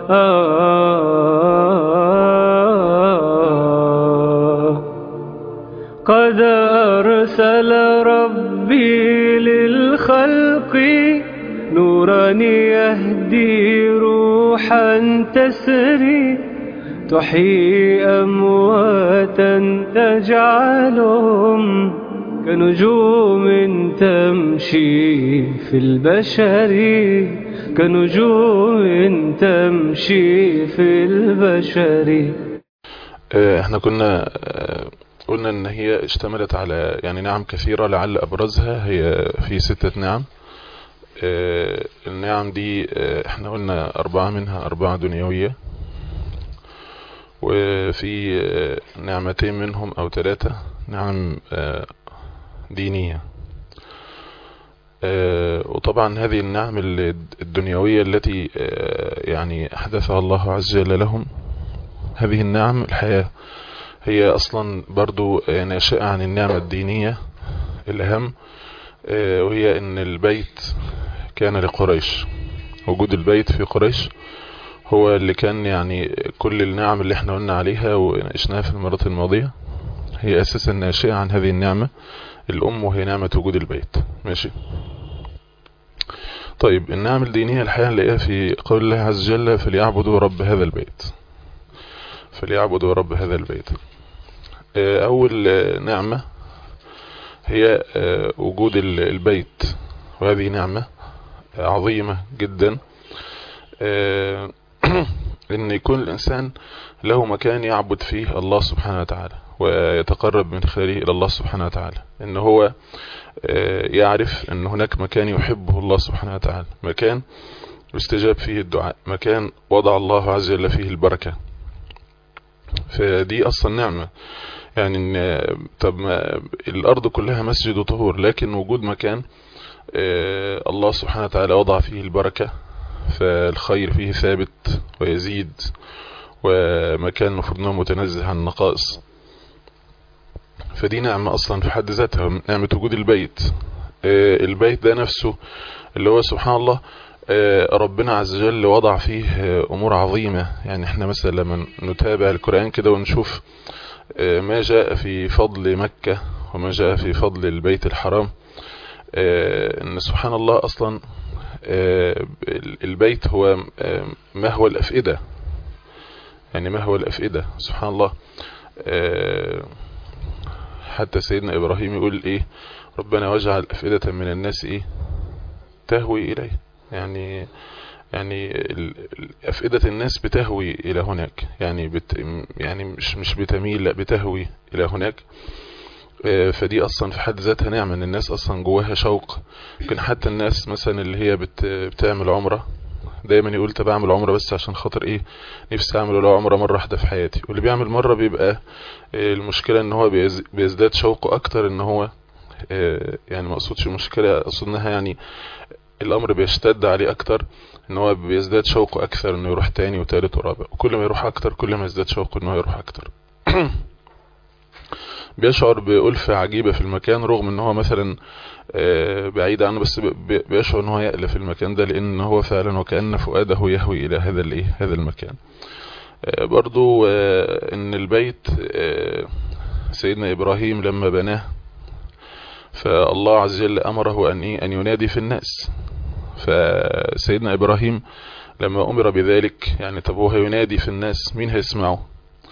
قد أرسل ربي للخلق نورا يهدي روحا تسري تحيي أمواتا تجعلهم كنجوم تمشي في البشر، كنجوم تمشي في البشر. احنا كنا قلنا ان هي اشتملت على يعني نعم كثيرة، لعل ابرزها هي في 6 نعم. النعم دي احنا قلنا 4 منها 4 دنيوية، وفي 2 نعمتين منهم او 3 نعم دينية. وطبعا هذه النعم الدنيوية التي يعني احدثها الله عز وجل لهم، هذه النعم الحياة هي اصلا برضو ناشئة عن النعمة الدينية الاهم، وهي ان البيت كان لقريش. وجود البيت في قريش هو اللي كان يعني كل النعم اللي احنا قلنا عليها وناقشناها في المرات الماضية هي اساسا ناشئة عن هذه النعمة الام، وهي نعمة وجود البيت. ماشي. طيب النعم الدينية الحقيقة نلاقيها في قول الله عز وجل فليعبدوا رب هذا البيت، فليعبدوا رب هذا البيت. اول نعمة هي وجود البيت، وهذه نعمة عظيمة جدا، ان يكون الانسان له مكان يعبد فيه الله سبحانه وتعالى ويتقرب من خلاله الى الله سبحانه وتعالى، ان هو يعرف ان هناك مكان يحبه الله سبحانه وتعالى، مكان يستجاب فيه الدعاء، مكان وضع الله عز وجل فيه البركة. فدي اصلا نعمة يعني. طب ما الارض كلها مسجد وطهور، لكن وجود مكان الله سبحانه وتعالى وضع فيه البركة، فالخير فيه ثابت ويزيد، ومكان المفروض انه متنزه عن النقائص، فدي نعمة اصلا في حد ذاتها، نعمة وجود البيت. البيت ده نفسه اللي هو سبحان الله ربنا عز وجل وضع فيه امور عظيمة. يعني احنا مثلا لما نتابع القرآن كده ونشوف ما جاء في فضل مكة وما جاء في فضل البيت الحرام، ان سبحان الله اصلا البيت هو مهوى الافئدة، يعني مهوى الافئدة سبحان الله. حتى سيدنا ابراهيم يقول ايه ربنا واجعل افئدة من الناس ايه تهوي اليه، يعني افئدة الناس بتهوي الى هناك، يعني يعني مش بتميل، لا بتهوي الى هناك. فدي اصلا في حد ذاتها نعمة ان الناس اصلا جواها شوق. يمكن حتى الناس مثلا اللي هي بتعمل عمرة دايما يقول طب اعمل عمرة بس عشان خاطر ايه، نفسي اعمل لو عمرة مرة واحدة في حياتي. واللي بيعمل مرة بيبقى المشكلة ان هو بيزداد شوقه اكتر، ان هو يعني ما اقصدش مشكلة، اقصد انها يعني الامر بيشتد عليه اكتر، ان هو بيزداد شوقه اكثر انه يروح تاني وتالت ورابع، وكل ما يروح اكتر كل ما يزداد شوقه انه يروح اكتر. بيشعر بألفة عجيبة في المكان، رغم ان هو مثلا بعيد عنه، بس بيشعر ان هو يألف المكان ده، لان هو فعلا وكأن فؤاده يهوي الى هذا المكان. برضو ان البيت سيدنا ابراهيم لما بناه فالله عز وجل امره ان ينادي في الناس. فسيدنا ابراهيم لما امر بذلك يعني طب هو ينادي في الناس مين هيسمعه؟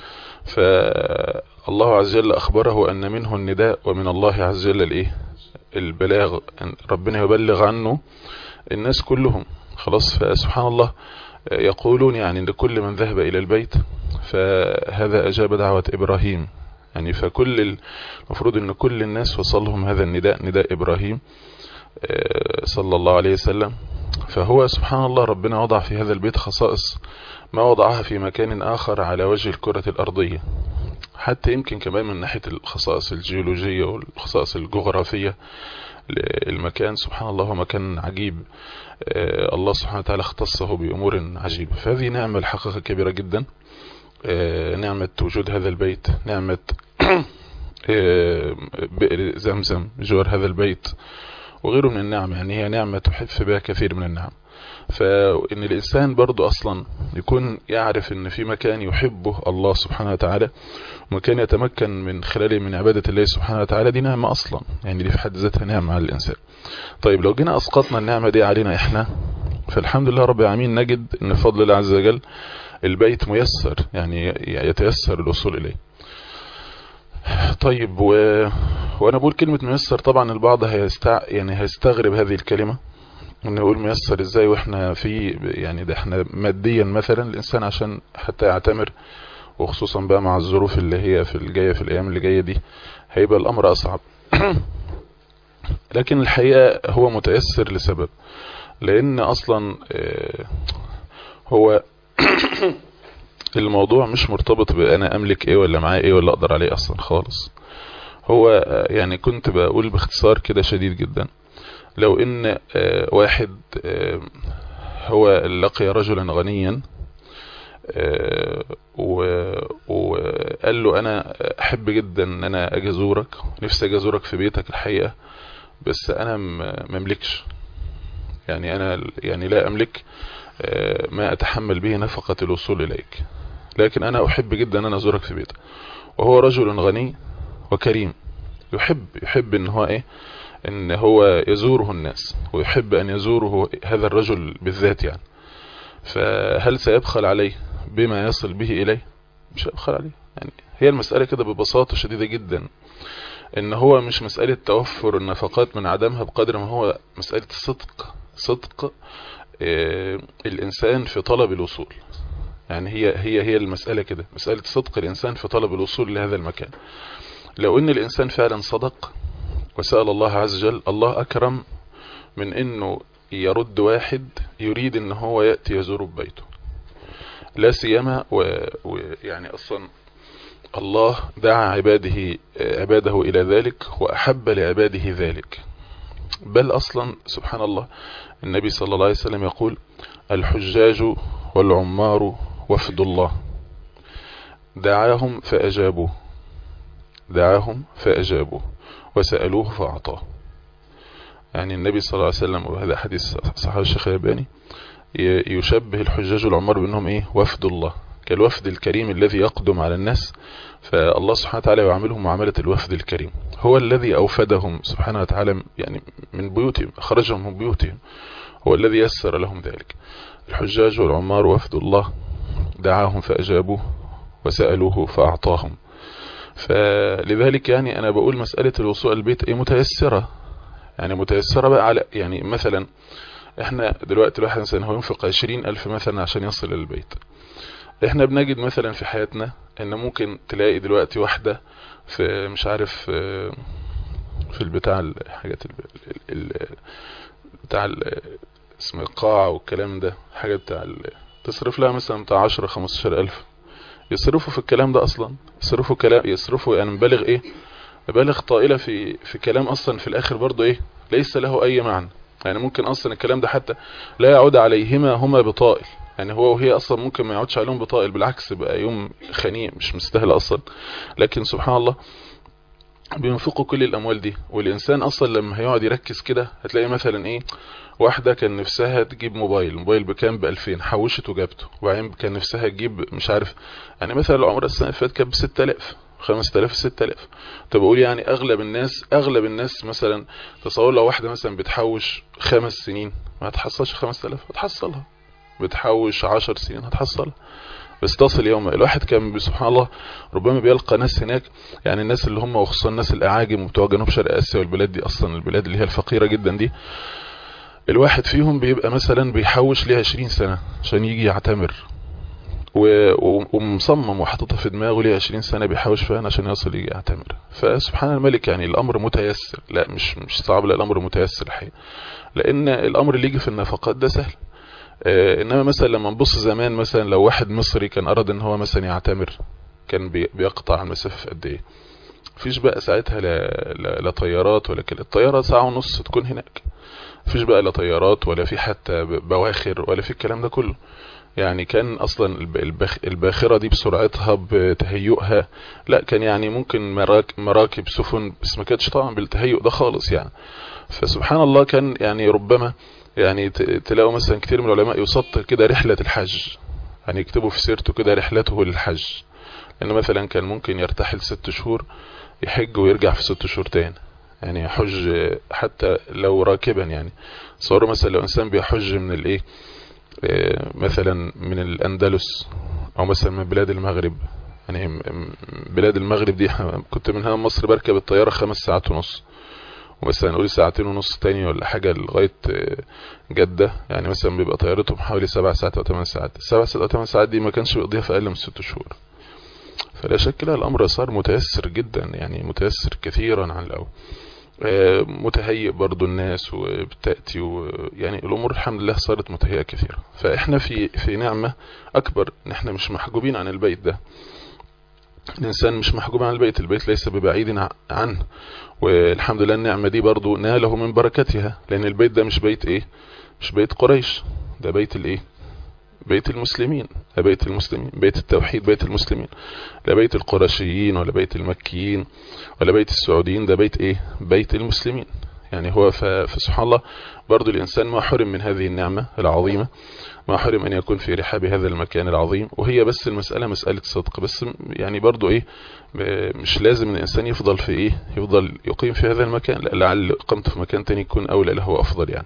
فالله عز وجل اخبره ان منه النداء ومن الله عز وجل البلاغ، ربنا يبلغ عنه الناس كلهم خلاص. فسبحان الله يقولون يعني ان كل من ذهب الى البيت فهذا اجاب دعوة ابراهيم، يعني فكل المفروض ان كل الناس وصلهم هذا النداء، نداء ابراهيم صلى الله عليه وسلم. فهو سبحان الله ربنا وضع في هذا البيت خصائص ما وضعها في مكان آخر على وجه الكرة الأرضية، حتى يمكن كمان من ناحية الخصائص الجيولوجية والخصائص الجغرافية للمكان. سبحان الله هو مكان عجيب، الله سبحانه وتعالى اختصه بأمور عجيبة. فهذه نعمة الحقيقة كبيرة جدا، نعمة وجود هذا البيت، نعمة بئر زمزم جوار هذا البيت، وغيره من النعم، يعني هي نعمة تحف بها كثير من النعم. فإن الإنسان برضو أصلا يكون يعرف إن في مكان يحبه الله سبحانه وتعالى، ومكان يتمكن من خلاله من عبادة الله سبحانه وتعالى، دي نعمة أصلا، يعني دي في حد ذاتها نعمة على الإنسان. طيب لو جينا أسقطنا النعمة دي علينا إحنا، فالحمد لله رب العالمين نجد إن بفضل الله عز وجل البيت ميسر، يعني يتيسر الوصول إليه. طيب وأنا بقول كلمة ميسر، طبعا البعض يعني هيستغرب هذه الكلمة، إن نقول ميسر إزاي وإحنا في يعني ده إحنا ماديا مثلا الإنسان عشان حتى يعتمر، وخصوصا بقى مع الظروف اللي هي في الأيام اللي جاية دي هيبقى الأمر أصعب. لكن الحقيقة هو متيسر لسبب، لأن أصلا هو الموضوع مش مرتبط بأنا أملك إيه ولا معايا إيه ولا أقدر عليه أصلا خالص. هو يعني كنت بقول باختصار كده شديد جدا، لو إن واحد هو لقي رجلا غنيا وقال له أنا أحب جدا أن أنا أجي أزورك، نفسي أجي أزورك في بيتك الحقيقة، بس أنا مملكش، يعني أنا يعني لا أملك ما أتحمل به نفقة الوصول إليك، لكن أنا أحب جدا أن أنا أزورك في بيتك. وهو رجل غني وكريم، يحب إن هو إيه، إن هو يزوره الناس، ويحب أن يزوره هذا الرجل بالذات يعني. فهل سيبخل عليه بما يصل به إليه؟ مش هيبخل عليه. يعني هي المسألة كده ببساطة شديدة جدا، إن هو مش مسألة توفر النفقات من عدمها، بقدر ما هو مسألة صدق الإنسان في طلب الوصول. يعني هي المسألة كده، مسألة صدق الإنسان في طلب الوصول لهذا المكان. لو إن الإنسان فعلا صدق وسأل الله عز وجل، الله أكرم من إنه يرد واحد يريد إن هو يأتي يزور ببيته، لا سيما ويعني أصلا الله دعا عباده إلى ذلك، وأحب لعباده ذلك. بل أصلا سبحان الله النبي صلى الله عليه وسلم يقول: الحجاج والعمار وفد الله، دعاهم فأجابوه وسألوه فأعطاه. يعني النبي صلى الله عليه وسلم، وهذا حديث صحيح الشيخ الألباني، يشبه الحجاج والعمار بأنهم إيه؟ وفد الله، كالوفد الكريم الذي يقدم على الناس. فالله سبحانه وتعالى يعاملهم معاملة الوفد الكريم، هو الذي أوفدهم سبحانه وتعالى يعني من بيوتهم، أخرجهم من بيوتهم، هو الذي يسر لهم ذلك. الحجاج والعمار وفد الله، دعاهم فأجابوه وسألوه فأعطاهم. فلذلك يعني أنا بقول مسألة الوصول البيت متيسرة، يعني متيسرة بقى على يعني مثلا احنا دلوقتي الواحد مثلا هو ينفق 20,000 مثلا عشان يصل للبيت. احنا بنجد مثلا في حياتنا ان ممكن تلاقي دلوقتي واحدة في مش عارف في البتاع الحاجات بتاع اسم القاعة والكلام ده، حاجة تصرف لها مثلا بتاع 10-15,000 يصرفوا في الكلام ده اصلا، يصرفوا يعني مبالغ طائلة في كلام اصلا في الاخر برضو ايه، ليس له اي معنى. يعني ممكن اصلا الكلام ده حتى لا يعود عليهما هما بطائل، يعني هو وهي اصلا ممكن ما يعودش عليهم بطائل، بالعكس بقى يوم خنيق مش مستاهل اصلا. لكن سبحان الله بينفقوا كل الاموال دي. والانسان اصلا لما هيقعد يركز كده هتلاقي مثلا ايه، واحدة كان نفسها تجيب موبايل بكام؟ ب2000، حوشت وجابته. وبعدين كان نفسها تجيب مش عارف، يعني مثلا العمر السنة اللي فاتت كانت ب6000 5000 6000. طب اقول يعني اغلب الناس مثلا تصور لو واحدة مثلا بتحوش 5 سنين ما هتحصلش 5000، هتحصلها. بتحوش 10 سنين هتحصلها. بس تصل يوم الواحد كان سبحان الله ربما بيلقى ناس هناك، يعني الناس اللي هم وخصوصا الناس الاعاجم وبتوع جنوب شرق اسيا والبلاد دي، اصلا البلاد اللي هي الفقيرة جدا دي، الواحد فيهم بيبقى مثلا بيحوش ليه 20 سنة عشان يجي يعتمر، ومصمم وحاططها في دماغه ليه 20 سنة بيحوش فيها عشان يصل يجي يعتمر. فسبحان الملك يعني الامر متيسر، لا مش صعب، لا الامر متيسر الحقيقة، لان الامر اللي يجي في النفقات ده سهل. انما مثلا لما نبص زمان، مثلا لو واحد مصري كان اراد ان هو مثلا يعتمر، كان بيقطع المسافة في قد ايه؟ مفيش بقى ساعتها لا طيارات ولا كده، الطيارة ساعة ونص تكون هناك، مفيش بقى لا طيارات ولا في حتى بواخر ولا في الكلام ده كله. يعني كان اصلا الباخرة دي بسرعتها بتهيئها، لا كان يعني ممكن مراكب سفن، بس ما كانتش طبعا بالتهيؤ ده خالص يعني. فسبحان الله كان يعني ربما يعني تلاقوا مثلا كتير من العلماء يسطر كده رحلة الحج، يعني يكتبوا في سيرته كده رحلته للحج، لأنه مثلا كان ممكن يرتحل 6 شهور يحج ويرجع في 6 شهور تاني، يعني يحج حتى لو راكبا. يعني صوروا مثلا لو إنسان بيحج من الإيه، مثلا من الأندلس أو مثلا من بلاد المغرب، يعني بلاد المغرب دي كنت منها مصر بركب الطيارة 5 ساعات ونص، ومثلا نقول 2.5 ساعات تاني ولا حاجة لغاية جدة، يعني مثلا بيبقى طيارتهم حوالي 7 ساعات أو 8 ساعات. 7 ساعات أو 8 ساعات دي ما كانش بيقضيها في أقل من 6 شهور. فلا شك لا الأمر صار متيسر جدا، يعني متيسر كثيرا عن الأول. متهيئ برضو الناس وبتأتي يعني الأمور الحمد لله صارت متهيئة كثيرا. فإحنا في نعمة أكبر، إن إحنا مش محجوبين عن البيت ده. الإنسان مش محجوب عن البيت ليس ببعيد عنه، والحمد لله النعمة دي برضو ناله من بركتها، لأن البيت ده مش بيت إيه، مش بيت قريش، ده بيت الإيه، بيت المسلمين، ده بيت المسلمين، بيت التوحيد، بيت المسلمين، لا بيت القرشيين ولا بيت المكيين ولا بيت السعوديين، ده بيت إيه، بيت المسلمين. يعني هو فسبحان الله برضو الإنسان ما حرم من هذه النعمة العظيمة، ما حرم أن يكون في رحاب هذا المكان العظيم. وهي بس المسألة مسألة صدق بس، يعني برضو إيه، مش لازم الإنسان يفضل في إيه، يفضل يقيم في هذا المكان، لعل قمت في مكان تاني يكون أولى له وأفضل يعني.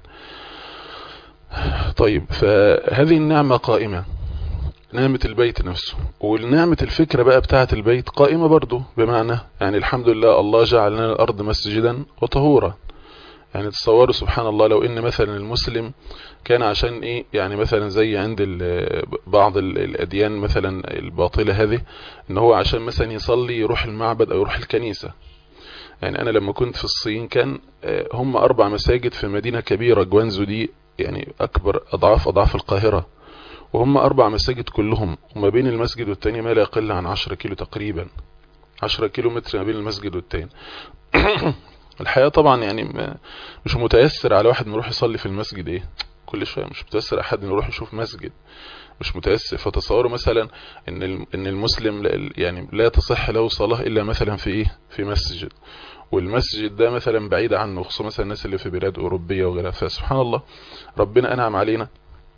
طيب فهذه النعمة قائمة، نعمة البيت نفسه، والنعمة الفكرة بقى بتاعة البيت قائمة برضو، بمعنى يعني الحمد لله الله جعل لنا الأرض مسجدا وطهورا. يعني تصوروا سبحان الله لو ان مثلا المسلم كان عشان ايه، يعني مثلا زي عند بعض الاديان مثلا الباطلة هذه، ان هو عشان مثلا يصلي يروح المعبد او يروح الكنيسة. يعني انا لما كنت في الصين كان هم 4 مساجد في مدينة كبيرة، جوانزو دي يعني اكبر اضعاف القاهرة، وهم 4 مساجد كلهم، وما بين المسجد والتاني ما لا يقل عن 10 كيلو تقريبا، 10 كيلو متر ما بين المسجد والتاني. الحقيقة طبعا يعني مش متيسر على واحد يروح يصلي في المسجد ايه كل شوية، مش متيسر احد يروح يشوف مسجد، مش متيسر. فتصوروا مثلا ان المسلم يعني لا تصح له صلاة الا مثلا في ايه، في مسجد، والمسجد ده مثلا بعيد عنه، خصوصا مثلا الناس اللي في بلاد اوروبية وغيرها. فسبحان الله ربنا انعم علينا،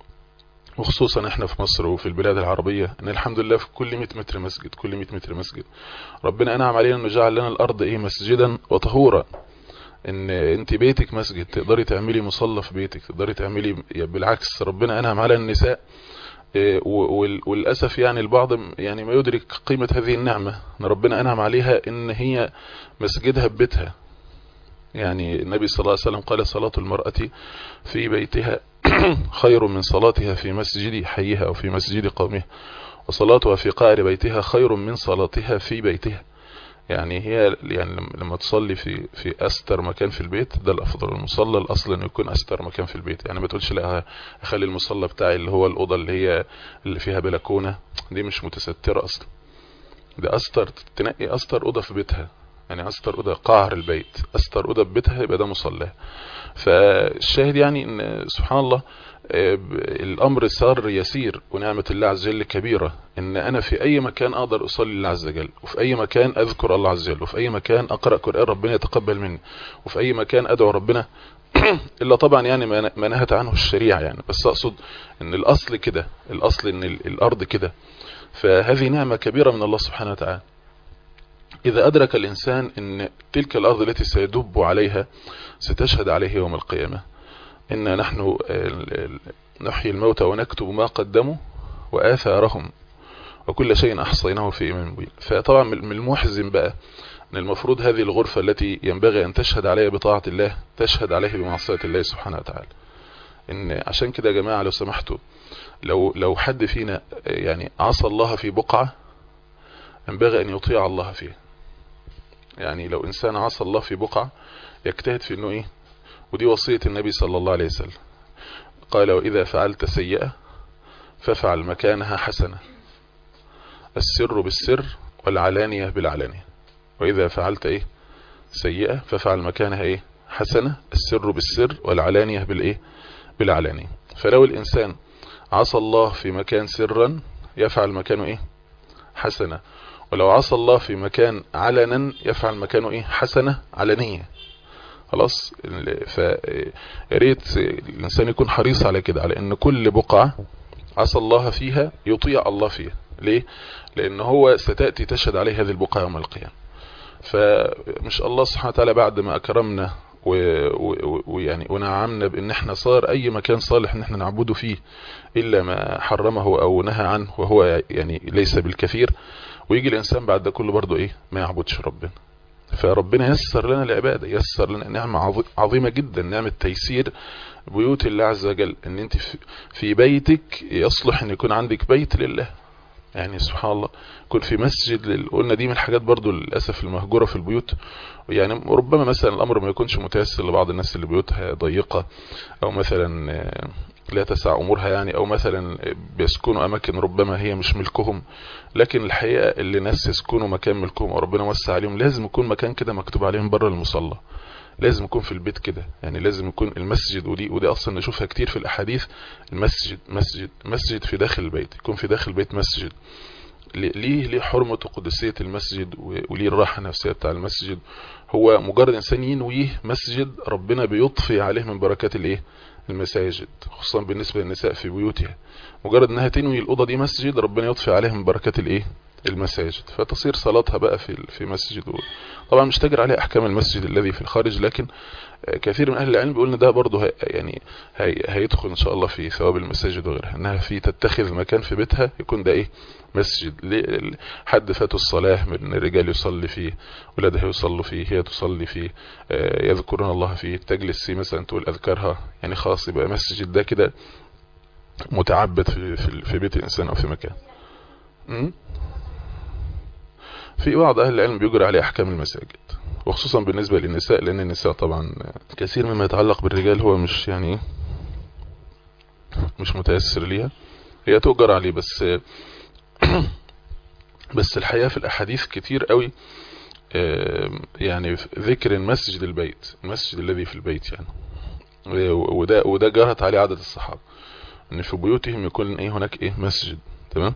وخصوصا احنا في مصر وفي البلاد العربية، ان الحمد لله في كل 100 متر مسجد، كل 100 متر مسجد. ربنا انعم علينا انه جعل لنا الارض ايه، مسجدا وطهورا. ان انت بيتك مسجد، تقدري تعملي مصلى في بيتك، تقدري تعملي، بالعكس ربنا انعم على النساء. وللاسف يعني البعض يعني ما يدرك قيمة هذه النعمة، ان ربنا انعم عليها ان هي مسجدها ببيتها. يعني النبي صلى الله عليه وسلم قال صلاة المرأة في بيتها خير من صلاتها في مسجد حيها او في مسجد قومها، وصلاتها في قعر بيتها خير من صلاتها في بيتها. يعني هي يعني لما تصلي في أستر مكان في البيت ده الأفضل. المصلى الأصل إنه يكون أستر مكان في البيت، يعني ما تقولش لا أخلي المصلى بتاعي اللي هو الأوضة اللي فيها بلكونة دي مش متسترة أصلا، ده أستر، تنقي أستر أوضة في بيتها، يعني أستر أوضة قعر البيت، أستر أوضة في بيتها يبقى ده مصلى. فالشاهد يعني إن سبحان الله الأمر صار يسير، ونعمة الله عز وجل كبيرة، إن أنا في أي مكان أقدر أصلي لله عز وجل، وفي أي مكان أذكر الله عز وجل، وفي أي مكان أقرأ قرآن ربنا يتقبل مني، وفي أي مكان أدعو ربنا إلا طبعا يعني ما نهت عنه الشريعة يعني. بس أقصد إن الأصل كده، الأصل إن الأرض كده. فهذه نعمة كبيرة من الله سبحانه وتعالى. إذا أدرك الإنسان إن تلك الأرض التي سيدب عليها ستشهد عليه يوم القيامة، إن نحن نحيي الموتى ونكتب ما قدموا وآثارهم وكل شيء أحصيناه في إمام مبين. فطبعا من المحزن بقى أن المفروض هذه الغرفة التي ينبغي أن تشهد عليها بطاعة الله تشهد عليه بمعصية الله سبحانه وتعالى. إن عشان كده يا جماعة لو سمحتوا، لو حد فينا يعني عصى الله في بقعة ينبغي أن يطيع الله فيها. يعني لو إنسان عصى الله في بقعة يجتهد في أنه إيه، ودي وصية النبي صلى الله عليه وسلم، قال وإذا فعلت سيئة فافعل مكانها حسنة، السر بالسر والعلانية بالعلانية. وإذا فعلت إيه سيئة فافعل مكانها إيه حسنة، السر بالسر والعلانية بالإيه بالعلانية. فلو الإنسان عصى الله في مكان سرا يفعل مكانه ايه؟ حسنة. ولو عصى الله في مكان علنا يفعل مكانه ايه؟ حسنة علنية. خلاص. فريت الانسان يكون حريص على كده، على ان كل بقعة عصى الله فيها يطيع الله فيها. ليه؟ لان هو ستأتي تشهد عليه هذه البقعة يوم القيامة. فمش الله سبحانه وتعالى بعد ما اكرمنا ويعني ونعمنا بان احنا صار اي مكان صالح ان احنا نعبده فيه الا ما حرمه او نهى عنه، وهو يعني ليس بالكثير، ويجي الانسان بعد ده كله برضه ايه؟ ما يعبدش ربنا. فربنا يسر لنا العبادة، يسر لنا نعمة عظيمة جدا، نعمة تيسير بيوت الله عز وجل. ان انت في بيتك يصلح ان يكون عندك بيت لله. يعني سبحان الله، يكون في مسجد قلنا دي من الحاجات برضو للأسف المهجورة في البيوت. يعني ربما مثلا الأمر ما يكونش متيسر لبعض الناس اللي بيوتها ضيقة، أو مثلا لا تسع أمورها يعني، أو مثلا بيسكنوا أماكن ربما هي مش ملكهم. لكن الحقيقة اللي ناس يسكنوا مكان ملكهم وربنا وسع عليهم، لازم يكون مكان كده مكتوب عليهم بره المصلى، لازم يكون في البيت كده. يعني لازم يكون المسجد، ودي اصلا نشوفها كتير في الاحاديث، المسجد مسجد في داخل البيت، يكون في داخل البيت مسجد. ليه حرمة وقدسية المسجد، وليه الراحة النفسية بتاع المسجد. هو مجرد انسان ينويه مسجد، ربنا بيطفي عليه من بركات الايه؟ المساجد، خصوصا بالنسبة للنساء في بيوتها. مجرد انها تنوي الأوضة دي مسجد، ربنا يطفي عليها من بركات الايه؟ المساجد. فتصير صلاتها بقى في مسجد. طبعا مش تجري عليه احكام المسجد الذي في الخارج، لكن كثير من اهل العلم بيقول ان ده برضه يعني هيدخل ان شاء الله في ثواب المساجد وغيرها، انها في تتخذ مكان في بيتها يكون ده ايه؟ مسجد. حد فاته الصلاة من الرجال يصلي فيه، ولادها يصلوا فيه، هي تصلي فيه، يذكرون الله فيه، تجلس فيه مثلا تقول اذكارها، يعني خلاص يبقى مسجد ده كده متعبد في بيت الانسان او في مكان. في بعض اهل العلم بيجري عليه احكام المساجد، وخصوصا بالنسبة للنساء، لان النساء طبعا كثير مما يتعلق بالرجال هو مش يعني مش متيسر ليها، هي تؤجر عليه. بس الحقيقة في الاحاديث كتير قوي يعني ذكر المسجد البيت، المسجد الذي في البيت يعني. وده جرت عليه عدد الصحابة ان في بيوتهم يكون ايه؟ هناك ايه؟ مسجد. تمام.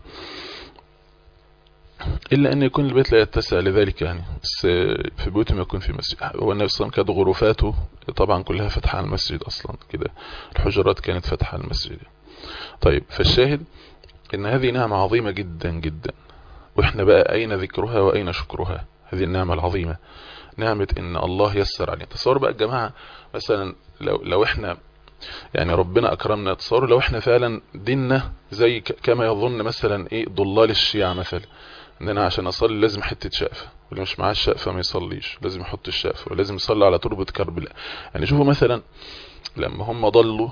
إلا أن يكون البيت لا يتسع لذلك يعني، بس في بيوتهم يكون في مسجد. هو النبي صلى الله عليه وسلم كانت غرفاته طبعا كلها فتحة على المسجد أصلا كده، الحجرات كانت فتحة على المسجد. طيب، فالشاهد إن هذه نعمة عظيمة جدا جدا، وإحنا بقى أين ذكرها وأين شكرها؟ هذه النعمة العظيمة، نعمة إن الله يسر علينا. تصور بقى يا جماعة مثلا لو إحنا يعني ربنا أكرمنا، تصوروا لو إحنا فعلا ديننا زي كما يظن مثلا إيه ضلال الشيعة مثلا، ان انا عشان اصلي لازم حتة شقفة، واللي مش معاه الشقفة ما يصليش، لازم يحط الشقفة، ولازم يصلي على تربة كربلاء. يعني شوفوا مثلا لما هم ضلوا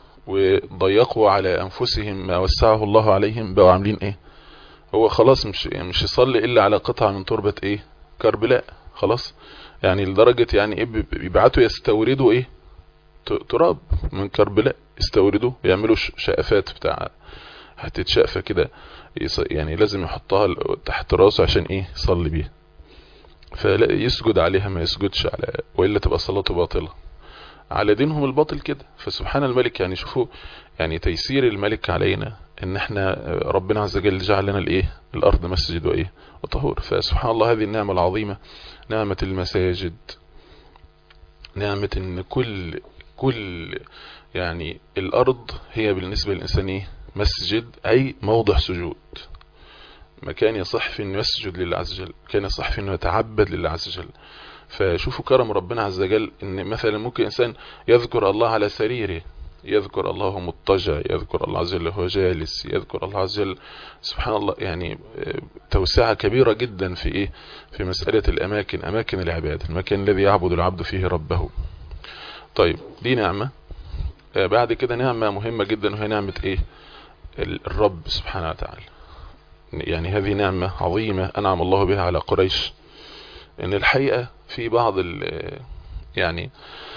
وضيقوا على انفسهم ما وسعه الله عليهم، بقوا عاملين ايه؟ هو خلاص مش يصلي الا على قطعة من تربة ايه؟ كربلاء. خلاص. يعني لدرجة يعني ايه؟ بيبعتوا يستوردوا ايه؟ تراب من كربلاء، يستوردوا يعملوا شقفات بتاع حتة شقفة كده، يعني لازم يحطها تحت راسه عشان ايه؟ يصلي بيها. فلا يسجد عليها، ما يسجدش على، وإلا تبقى صلاته باطلة على دينهم الباطل كده. فسبحان الملك، يعني شوفوا يعني تيسير الملك علينا ان احنا ربنا عز وجل جعل لنا الايه؟ الارض مسجد وايه؟ وطهور. فسبحان الله، هذه النعمة العظيمة، نعمة المساجد، نعمة ان كل يعني الارض هي بالنسبة للانسان ايه؟ مسجد، اي موضع سجود، مكان يصح فيه انه يسجد لله عز وجل، مكان يصح فيه انه يتعبد لله عز وجل. فشوفوا كرم ربنا عز وجل، ان مثلا ممكن انسان يذكر الله على سريره، يذكر الله وهو مضطجع، يذكر الله عز وجل وهو جالس، يذكر الله عز وجل. سبحان الله، يعني توسعة كبيرة جدا في ايه؟ في مسألة الاماكن، اماكن العبادة، المكان الذي يعبد العبد فيه ربه. طيب، دي نعمة. بعد كده نعمة مهمة جدا، وهي نعمة ايه؟ الرب سبحانه وتعالى. يعني هذه نعمة عظيمة أنعم الله بها على قريش. إن الحقيقة في بعض يعني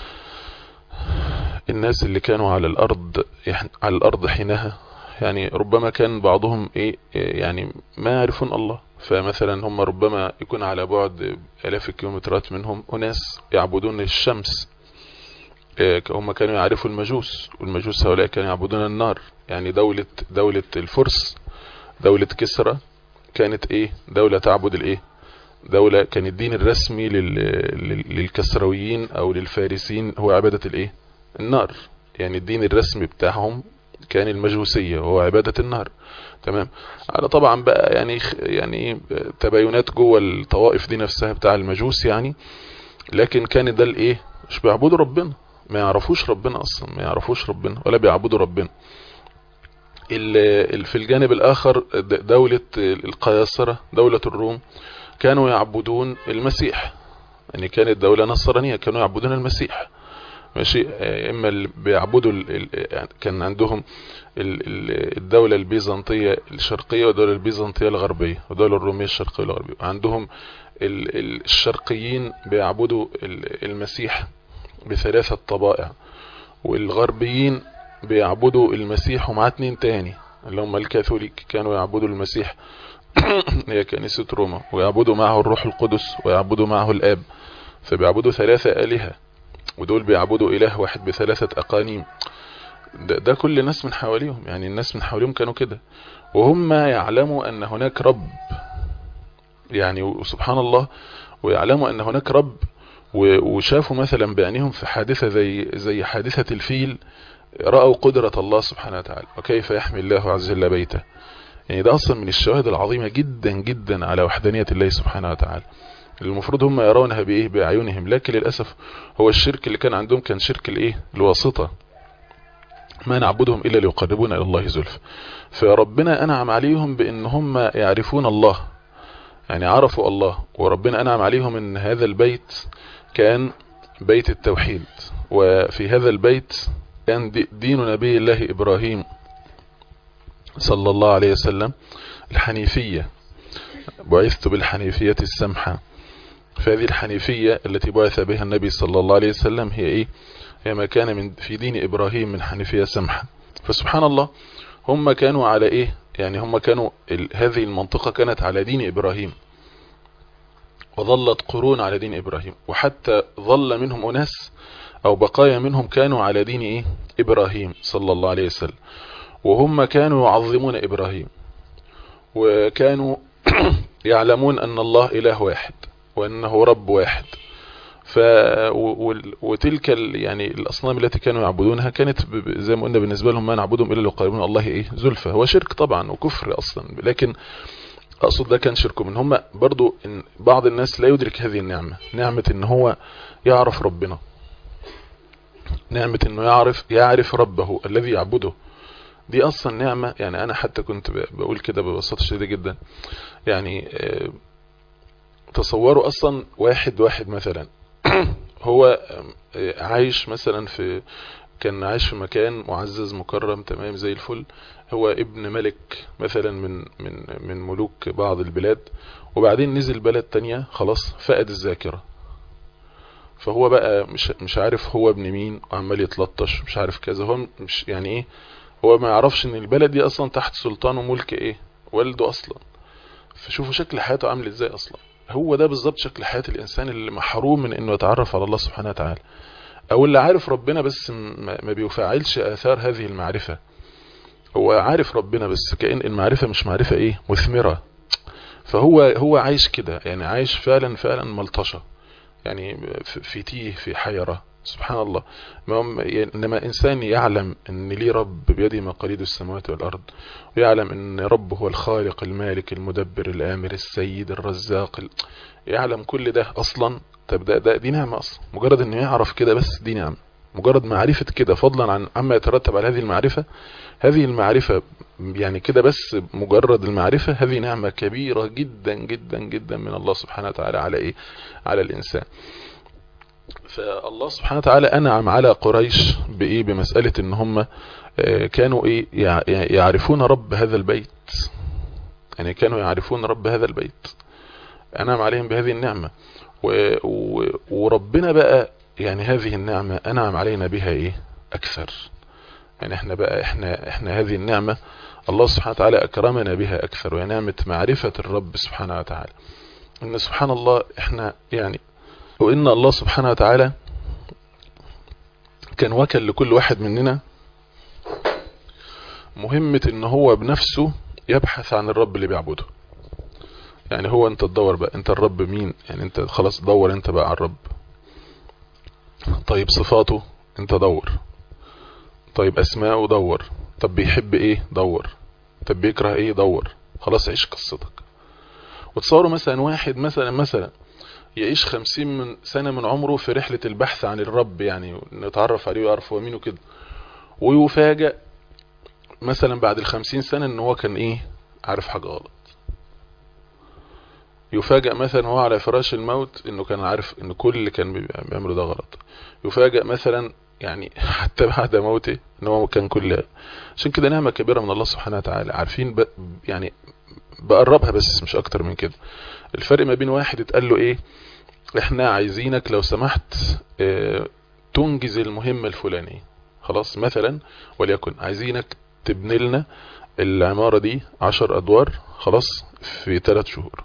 الناس اللي كانوا على الأرض حينها، يعني ربما كان بعضهم إيه يعني ما يعرفون الله. فمثلا هم ربما يكون على بعد آلاف الكيلومترات منهم أناس يعبدون الشمس، هم كانوا يعرفوا المجوس، والمجوس هؤلاء كانوا يعبدون النار. يعني دولة الفرس، دولة كسرى كانت ايه؟ دولة تعبد الايه؟ دولة كان الدين الرسمي للكسرويين او للفارسيين هو عبادة الايه؟ النار. يعني الدين الرسمي بتاعهم كان المجوسية وهو عبادة النار. تمام. على طبعا بقى يعني تباينات جوه الطوائف دي نفسها بتاع المجوس يعني، لكن كان ده الايه؟ مش بيعبدوا ربنا، ما يعرفوش ربنا اصلا، ما يعرفوش ربنا ولا بيعبدوا ربنا. في الجانب الاخر دولة القياصرة، دولة الروم، كانوا يعبدون المسيح. يعني كانت دولة نصرانية، كانوا يعبدون المسيح. ماشي. اما اللي بيعبدوا يعني كان عندهم الدولة البيزنطية الشرقية والدولة البيزنطية الغربية والدولة الرومية الشرقية والغربية. عندهم الشرقيين بيعبدوا المسيح بثلاثة طبائع، والغربيين بيعبدوا المسيح ومعاه 2 تاني اللي هم الكاثوليك، كانوا يعبدوا المسيح هي كنيسة روما، ويعبدوا معه الروح القدس، ويعبدوا معه الآب. فبيعبدوا 3 آلهة، ودول بيعبدوا إله واحد ب3 أقانيم. ده كل الناس من حواليهم، يعني الناس من حواليهم كانوا كده، وهم يعلموا أن هناك رب. يعني وسبحان الله، ويعلموا أن هناك رب، وشافوا مثلا بعينهم في حادثة زي حادثة الفيل، رأوا قدرة الله سبحانه وتعالى وكيف يحمي الله عز وجل بيته. يعني ده أصلا من الشواهد العظيمة جدا جدا على وحدانية الله سبحانه وتعالى، المفروض هم يرونها بإيه؟ بأعينهم. لكن للأسف هو الشرك اللي كان عندهم كان شرك الإيه؟ الواسطة، ما نعبدهم إلا ليقربونا إلى الله زلفى. فربنا أنعم عليهم بأن هم يعرفون الله، يعني عرفوا الله، وربنا أنعم عليهم أن هذا البيت كان بيت التوحيد، وفي هذا البيت كان دين نبي الله إبراهيم صلى الله عليه وسلم الحنيفية، بعثت بالحنيفية السمحة. فهذه الحنيفية التي بعث بها النبي صلى الله عليه وسلم هي إيه؟ هي ما كان في دين إبراهيم من حنيفية سمحة. فسبحان الله هم كانوا على إيه؟ يعني هم كانوا هذه المنطقة كانت على دين إبراهيم، وظلت قرون على دين إبراهيم، وحتى ظل منهم أناس أو بقايا منهم كانوا على دين إيه؟ إبراهيم صلى الله عليه وسلم، وهم كانوا يعظمون إبراهيم، وكانوا يعلمون أن الله إله واحد وأنه رب واحد. وتلك يعني الأصنام التي كانوا يعبدونها كانت زي ما قلنا بالنسبة لهم ما نعبدهم إلا ليقربون الله إيه؟ زلفى. هو شرك طبعا وكفر أصلا، لكن أقصد ده كان شركهم. إن هم برضو إن بعض الناس لا يدرك هذه النعمة، نعمة إن هو يعرف ربنا، نعمة إنه يعرف ربه الذي يعبده. دي أصلا نعمة. يعني أنا حتى كنت بقول كده ببساطة شديدة جدا، يعني تصوروا أصلا واحد مثلا هو عايش مثلا كان عايش في مكان معزز مكرم تمام زي الفل، هو ابن ملك مثلا من ملوك بعض البلاد، وبعدين نزل بلد تانية خلاص فقد الذاكرة، فهو بقى مش عارف هو ابن مين، وعمال يتلطش مش عارف كذا. هو مش يعني ايه، هو ما يعرفش ان البلد دي اصلا تحت سلطان وملك ايه؟ والده اصلا. فشوفوا شكل حياته عامل ازاي اصلا. هو ده بالظبط شكل حياة الانسان اللي محروم من انه يتعرف على الله سبحانه وتعالى، او اللي عارف ربنا بس ما بيفعلش اثار هذه المعرفة. هو عارف ربنا بس كأن المعرفة مش معرفة ايه؟ مثمرة. فهو عايش كده، يعني عايش فعلا ملطشة، يعني في تيه في حيرة. سبحان الله. انما انسان يعلم ان ليه رب بيده مقاليد السماوات والارض، ويعلم ان رب هو الخالق المالك المدبر الامر السيد الرزاق يعلم كل ده اصلا. طب دي نعمة اصلا، مجرد انه يعرف كده بس دي نعمة، مجرد معرفة كده، فضلا عن عما يترتب على هذه المعرفة. هذه المعرفة يعني كده بس مجرد المعرفة، هذه نعمة كبيرة جدا جدا جدا من الله سبحانه وتعالى على ايه؟ على الانسان. فالله سبحانه وتعالى انعم على قريش بايه؟ بمسألة ان هم كانوا ايه؟ يعرفون رب هذا البيت، يعني كانوا يعرفون رب هذا البيت، انعم عليهم بهذه النعمة. وربنا بقى يعني هذه النعمة انعم علينا بها ايه؟ اكثر. يعني احنا بقى احنا هذه النعمة الله سبحانه وتعالى اكرمنا بها اكثر، وهي نعمة معرفة الرب سبحانه وتعالى. ان سبحان الله احنا يعني، وان الله سبحانه وتعالى كان وكل لكل واحد مننا مهمة ان هو بنفسه يبحث عن الرب اللي بيعبده. يعني هو انت تدور بقى انت الرب مين، يعني انت خلاص دور انت بقى على الرب. طيب صفاته انت دور، طيب اسماءه دور، طب بيحب ايه دور، طب بيكره ايه دور. خلاص عيش قصتك. وتصوروا مثلا واحد مثلا يعيش 50 سنة من عمره في رحلة البحث عن الرب، يعني نتعرف عليه ويعرف هو مين وكده، ويفاجأ مثلا بعد 50 سنة ان هو كان ايه عارف حاجة غلط. يفاجأ مثلا هو على فراش الموت انه كان عارف ان كل اللي كان بيعمله ده غلط. يفاجأ مثلا يعني حتى بعد موته ان هو كان كل. عشان كده نعمة كبيرة من الله سبحانه وتعالى. عارفين يعني بقربها بس مش اكتر من كده. الفرق ما بين واحد اتقال له ايه، احنا عايزينك لو سمحت تنجز المهمة الفلانية، خلاص مثلا وليكن عايزينك تبني لنا العمارة دي 10 ادوار خلاص في 3 شهور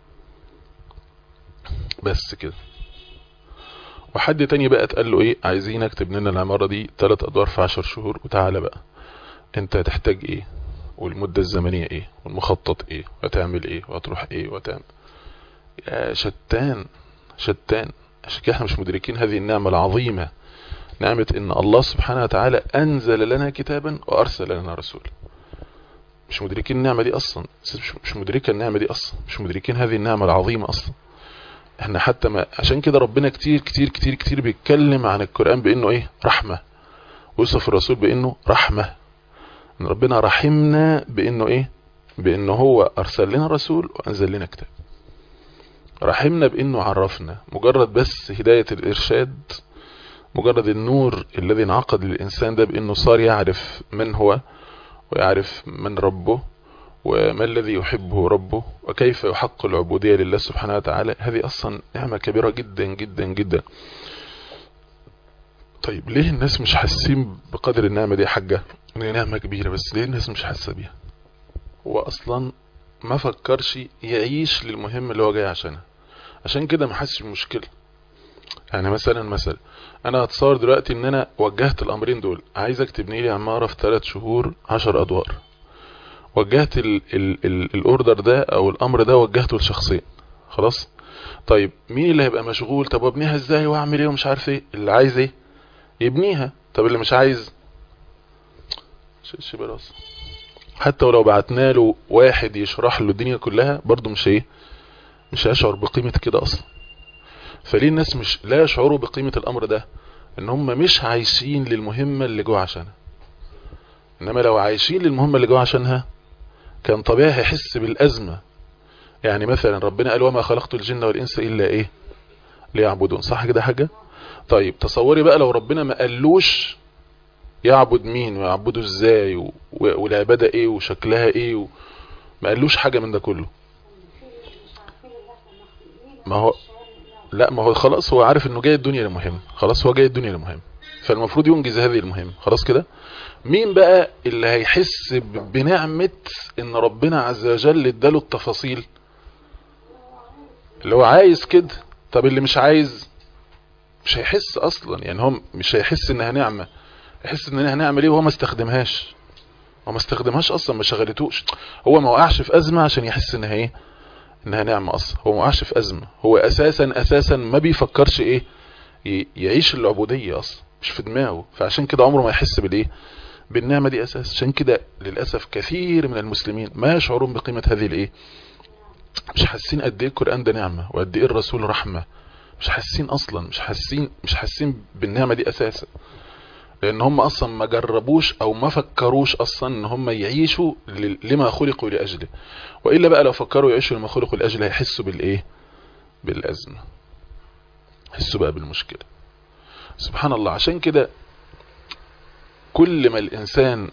بس كده. وحد تاني بقى اتقال له ايه، عايزينك تبني لنا العمارة دي 3 ادوار في 10 شهور، وتعالى بقى انت هتحتاج ايه والمدة الزمنية ايه والمخطط ايه وهتعمل ايه وهتروح ايه وهتعمل. يا شتان. عشان كده احنا مش مدركين هذه النعمة العظيمة، نعمة ان الله سبحانه وتعالى انزل لنا كتابا وارسل لنا رسولا. مش مدركين النعمة دي اصلا، مش مدركين النعمة دي اصلا، مش مدركين هذه النعمة العظيمة اصلا. احنا حتى ما عشان كده ربنا كتير كتير كتير كتير بيتكلم عن القرآن بانه ايه رحمة، ويوصف الرسول بانه رحمة. ان ربنا رحمنا بانه ايه، بانه هو ارسل لنا رسول وانزل لنا كتاب. رحمنا بانه عرفنا، مجرد بس هداية الارشاد، مجرد النور الذي انعقد للإنسان ده بأنه صار يعرف من هو ويعرف من ربه وما الذي يحبه ربه وكيف يحقق العبودية لله سبحانه وتعالى. هذه أصلا نعمة كبيرة جدا جدا جدا. طيب ليه الناس مش حاسين بقدر النعمة دي يا حاجة؟ هي نعمة كبيرة بس ليه الناس مش حاسة بيها؟ هو أصلا ما فكرش يعيش للمهم اللي هو جاي عشانها، عشان كده ما حسش بمشكلة. يعني مثلا انا هتصور دلوقتي ان انا وجهت الامرين دول، عايزك تبني لي عمارة في 3 شهور 10 ادوار. وجهت الاوردر ده او الامر ده وجهته لشخصين خلاص. طيب مين اللي هيبقى مشغول؟ طب وابنيها ازاي واعمل ايه ومش عارف ايه. اللي عايز ايه يبنيها، طب اللي مش عايز شيء براس. حتى ولو بعتنا له واحد يشرح له الدنيا كلها برضه مش هيشعر بقيمة كده اصلا. فليه الناس مش لا يشعروا بقيمة الامر ده؟ ان هم مش عايشين للمهمة اللي جوا عشانها. انما لو عايشين للمهمة اللي جوا عشانها كان طبيعي هيحس بالازمة. يعني مثلا ربنا قال وما خلقت الجن والانس الا ايه ليعبدون، صح كده حاجة؟ طيب تصوري بقى لو ربنا ما قالوش يعبد مين ويعبده ازاي والعبادة ايه وشكلها ايه ما قالوش حاجة من ده كله. ما هو خلاص هو عارف انه جاي الدنيا لمهم، خلاص هو جاي الدنيا لمهم، فالمفروض ينجز هذه المهم خلاص كده. مين بقى اللي هيحس بنعمة ان ربنا عز وجل اداله التفاصيل؟ اللي هو عايز كده. طب اللي مش عايز مش هيحس اصلا، يعني هو مش هيحس انها نعمة، يحس انها نعمة ليه وهو ما استخدمهاش. هو ما استخدمهاش اصلا، ما شغلتوش. هو ما وقعش في ازمة عشان يحس انها ايه، انها نعمة اصلا. هو ما وقعش في ازمة، هو اساسا ما بيفكرش ايه يعيش العبودية اصلا، مش في دماغه. فعشان كده عمره ما يحس بالايه بالنعمة دي اساس. عشان كده للأسف كثير من المسلمين ما يشعرون بقيمة هذه الايه، مش حاسين قد ايه القرآن ده نعمة وقد ايه الرسول رحمة. مش حاسين اصلا، مش حاسين بالنعمة دي اساسا، لان هم اصلا ما جربوش او ما فكروش اصلا ان هم يعيشوا لما خلقوا لاجله. والا بقى لو فكروا يعيشوا لما خلقوا لاجله هيحسوا بالايه، بالازمة، يحسوا بقى بالمشكلة. سبحان الله. عشان كده كل ما الانسان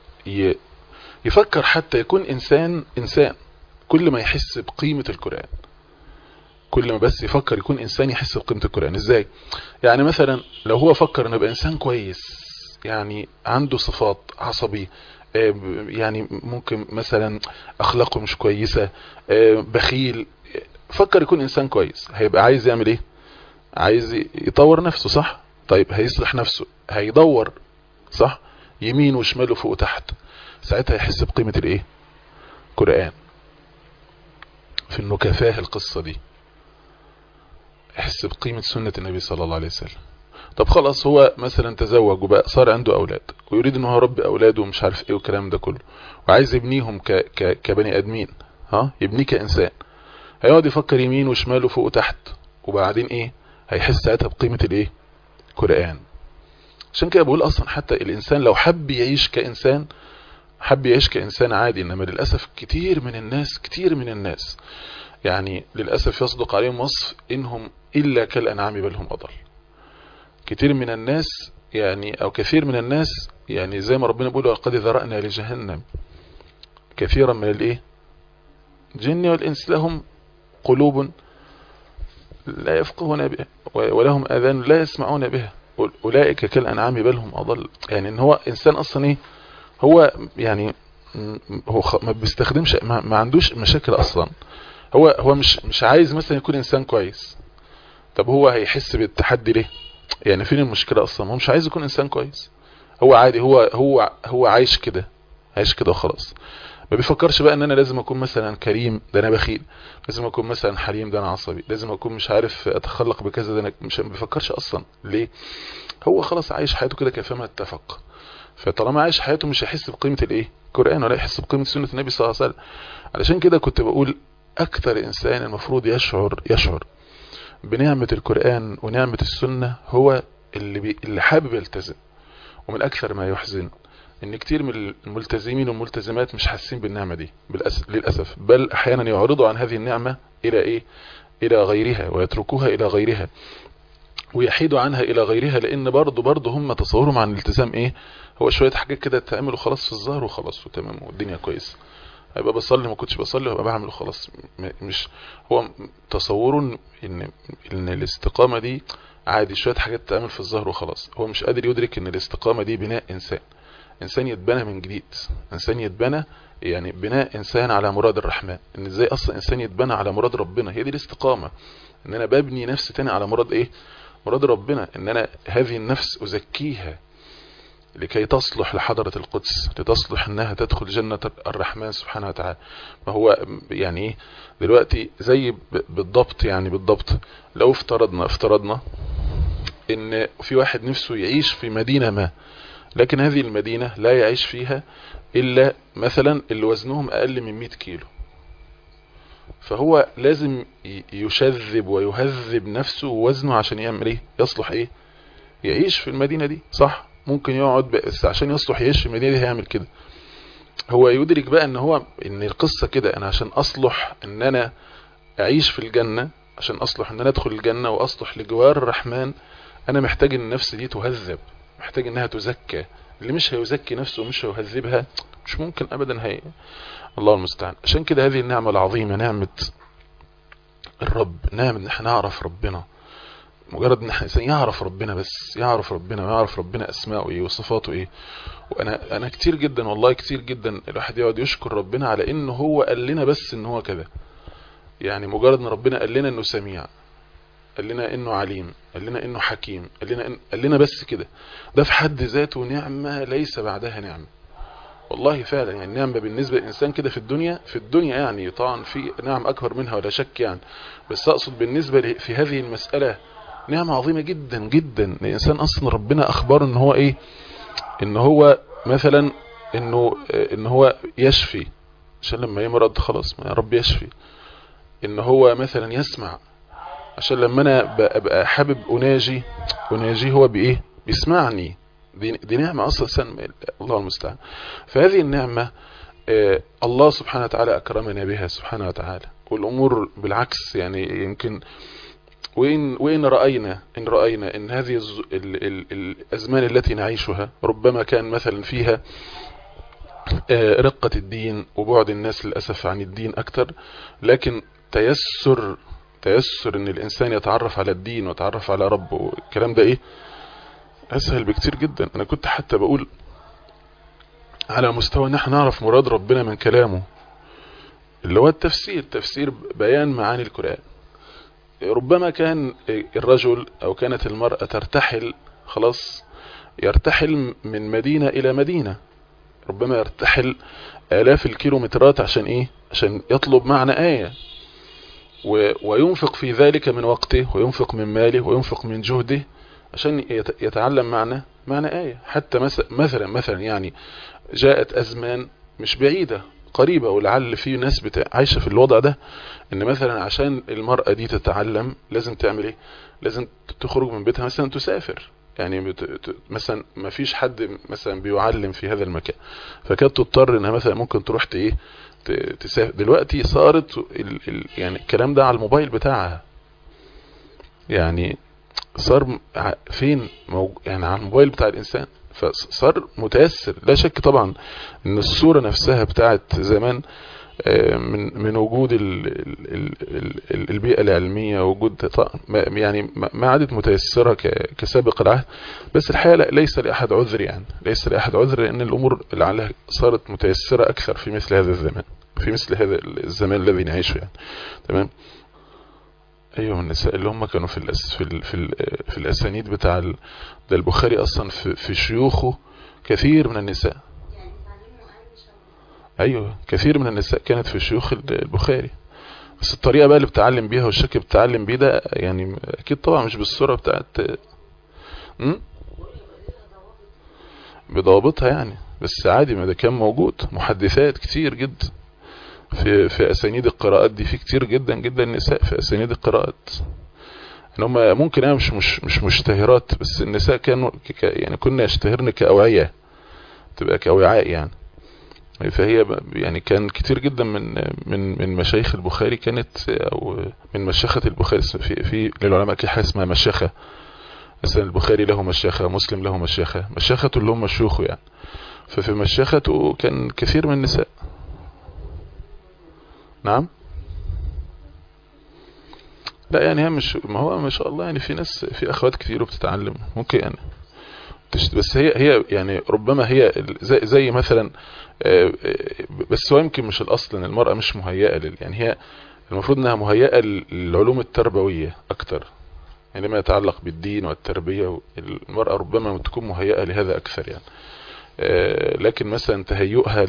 يفكر حتى يكون انسان كل ما يحس بقيمة القرآن. كل ما بس يفكر يكون انسان يحس بقيمة القرآن. ازاي؟ يعني مثلا لو هو فكر انه يبقى انسان كويس، يعني عنده صفات عصبي، يعني ممكن مثلا اخلاقه مش كويسة، بخيل، فكر يكون انسان كويس، هيبقى عايز يعمل ايه؟ عايز يطور نفسه، صح؟ طيب هيصلح نفسه، هيدور صح يمين وشمال وفوق وتحت، ساعتها يحس بقيمة الايه؟ قرآن. في انه كفاه القصة دي، يحس بقيمة سنة النبي صلى الله عليه وسلم. طب خلاص هو مثلا تزوج وبقى صار عنده اولاد، ويريد ان هو يربي اولاده ومش عارف ايه والكلام ده كله، وعايز يبنيهم كبني ادمين، يبنيه كانسان. هيقعد يفكر يمين وشمال وفوق وتحت، وبعدين ايه؟ هيحس ساعتها بقيمة الايه؟ قرآن. عشان كده بقول اصلا حتى الانسان لو حب يعيش كانسان، حب يعيش كانسان عادي، انما للاسف كتير من الناس يعني للاسف يصدق عليهم وصف انهم الا كالانعام بل هم اضل. كتير من الناس يعني، او كثير من الناس يعني زي ما ربنا بيقول وقد ذرأنا لجهنم كثيرا من الايه؟ الجن والانس لهم قلوب لا يفقهون بها ولهم اذان لا يسمعون بها اولئك كالانعام بل هم اضل. يعني ان هو انسان اصلا ايه؟ هو يعني هو ما بيستخدمش، ما عندوش مشاكل اصلا. هو مش عايز مثلا يكون انسان كويس. طب هو هيحس بالتحدي ليه؟ يعني فين المشكلة اصلا؟ هو مش عايز يكون انسان كويس، هو عادي، هو عايش كده وخلاص. ما بيفكرش بقى ان انا لازم اكون مثلا كريم، ده انا بخيل، لازم اكون مثلا حليم، ده انا عصبي، لازم اكون مش عارف اتخلق بكذا، ده انا مش، ما بيفكرش اصلا. ليه؟ هو خلاص عايش حياته كده كيفما اتفق. فطالما عايش حياته مش هيحس بقيمة الايه؟ القرآن، ولا يحس بقيمة سنة النبي صلى الله عليه وسلم. علشان كده كنت بقول اكثر انسان المفروض يشعر بنعمة القرآن ونعمة السنة هو اللي حابب يلتزم. ومن اكثر ما يحزن ان كتير من الملتزمين والملتزمات مش حاسين بالنعمة دي للأسف، بل احيانا يعرضوا عن هذه النعمة الى ايه؟ الى غيرها، ويتركوها الى غيرها، ويحيدوا عنها الى غيرها، لان برضه هم تصورهم عن الالتزام ايه؟ هو شوية حاجات كده تعمل وخلاص في الظهر وخلاص وتمام والدنيا كويسة. هيبقى بصلي ما كنتش بصلي وهبقى بعمل وخلاص. مش هو تصور ان الاستقامة دي عادي شوية حاجات تعمل في الظهر وخلاص. هو مش قادر يدرك ان الاستقامة دي بناء انسان يتبنى من جديد، انسان يتبنى يعني بناء انسان على مراد الرحمن. ان ازاي اصلا انسان يتبنى على مراد ربنا؟ هي دي الاستقامة، ان انا ببني نفسي تاني على مراد ايه؟ مراد ربنا. ان انا هذه النفس ازكيها لكي تصلح لحضرة القدس، لتصلح انها تدخل جنة الرحمن سبحانه وتعالى. ما هو يعني ايه دلوقتي زي بالضبط، يعني بالضبط لو افترضنا ان في واحد نفسه يعيش في مدينة ما، لكن هذه المدينة لا يعيش فيها الا مثلا اللي وزنهم اقل من 100 كيلو، فهو لازم يشذب ويهذب نفسه ووزنه عشان يعمل ايه؟ يصلح ايه؟ يعيش في المدينة دي، صح؟ ممكن يقعد بس عشان يصلح يعيش في المدينة دي هيعمل كده. هو يدرك بقى ان القصة كده، انا عشان اصلح ان انا اعيش في الجنة، عشان اصلح ان انا ادخل الجنة واصلح لجوار الرحمن، انا محتاج ان النفس دي تهذب، محتاج انها تزكى. اللي مش هيزكي نفسه ومش هيهذبها مش ممكن ابدا. هي الله المستعان. عشان كده هذه النعمة العظيمة، نعمة الرب، نعمة ان احنا نعرف ربنا. مجرد ان احنا يعرف ربنا، بس يعرف ربنا ويعرف ربنا اسماءه ايه وصفاته ايه. وانا كتير جدا والله كتير جدا الواحد يقعد يشكر ربنا على انه هو قال لنا بس ان هو كده. يعني مجرد ان ربنا قال لنا انه سميع، قال لنا انه عليم، قال لنا انه حكيم، قال لنا بس كده، ده في حد ذاته نعمة ليس بعدها نعمة. والله فعلا يعني نعمة بالنسبة للإنسان كده في الدنيا يعني طبعا في نعم أكبر منها ولا شك يعني، بس أقصد بالنسبة في هذه المسألة نعمة عظيمة جدا جدا. الإنسان أصلا ربنا أخبره إن هو إيه؟ إن هو مثلا إن هو يشفي، عشان لما يمرض خلاص يا رب يشفي. إن هو مثلا يسمع، عشان لما أنا أبقى حابب أناجي هو بإيه؟ بيسمعني. دي نعمة أصلا الله المستعان. فهذه النعمة الله سبحانه وتعالى أكرمنا بها سبحانه وتعالى. والأمور بالعكس يعني يمكن وإن رأينا إن هذه الأزمان التي نعيشها ربما كان مثلا فيها رقة الدين وبعد الناس للأسف عن الدين أكتر، لكن تيسر إن الإنسان يتعرف على الدين ويتعرف على ربه، الكلام ده إيه؟ أسهل بكتير جدا. أنا كنت حتى بقول على مستوى ان احنا نعرف مراد ربنا من كلامه، اللي هو تفسير بيان معاني القرآن. ربما كان الرجل او كانت المرأة ترتحل خلاص يرتحل من مدينة الى مدينة، ربما يرتحل آلاف الكيلومترات عشان ايه؟ عشان يطلب معنى آية، وينفق في ذلك من وقته وينفق من ماله وينفق من جهده عشان يتعلم معنى آية. حتى مثلا يعني جاءت أزمان مش بعيدة قريبة، ولعل في ناس عايشة في الوضع ده، ان مثلا عشان المرأة دي تتعلم لازم تعمل ايه؟ لازم تخرج من بيتها مثلا تسافر، يعني مثلا ما فيش حد مثلا بيعلم في هذا المكان، فكانت تضطر انها مثلا ممكن تروح ايه تسافر. دلوقتي صارت يعني الكلام ده على الموبايل بتاعها، يعني صار فين يعني على الموبايل بتاع الانسان، فصار متأثر. لا شك طبعا ان الصورة نفسها بتاعت زمان من وجود البيئة العلمية، وجود يعني ما عادت متيسرة كسابق العهد. بس الحقيقة ليس لأحد عذر، يعني ليس لأحد عذر، لأن الأمور لعلها صارت متيسرة أكثر في مثل هذا الزمان، في مثل هذا الزمان الذي نعيشه يعني. تمام. ايوه، النساء اللي هم كانوا في الاسانيد بتاع ده البخاري اصلا في شيوخه كثير من النساء. ايوه، كثير من النساء كانت في شيوخ البخاري، بس الطريقه بقى اللي بتتعلم بيها والشكل بتتعلم بيه ده يعني اكيد طبعا مش بالصوره بتاعت بضوابطها يعني. بس عادي، ما ده كان موجود محدثات كتير جدا في اسانيد القراءات دي، في كتير جدا جدا نساء في اسانيد القراءات، ان هم ممكن انا مش مشتهرات، بس النساء كانوا يعني كنا يشتهرن كأوعية، تبقى كأوعاء يعني. فهي يعني كان كتير جدا من مشايخ البخاري كانت، او من مشيخة البخاري، في للعلماء كده حاجه اسمها مشيخة. مثلا البخاري له مشيخة، مسلم له مشيخة، مشيخته اللي هم شيوخه يعني. ففي مشيخته كان كثير من النساء. نعم. لا يعني هي مش، ما هو ما شاء الله يعني في ناس، في اخوات كتير وبتتعلم ممكن يعني بس هي يعني ربما هي زي مثلا بس هو يمكن مش الاصل ان المرأة مش مهيئة يعني هي المفروض انها مهيئة للعلوم التربوية اكتر، يعني ما يتعلق بالدين والتربية، المرأة ربما تكون مهيئة لهذا اكثر يعني. لكن مثلا تهيئها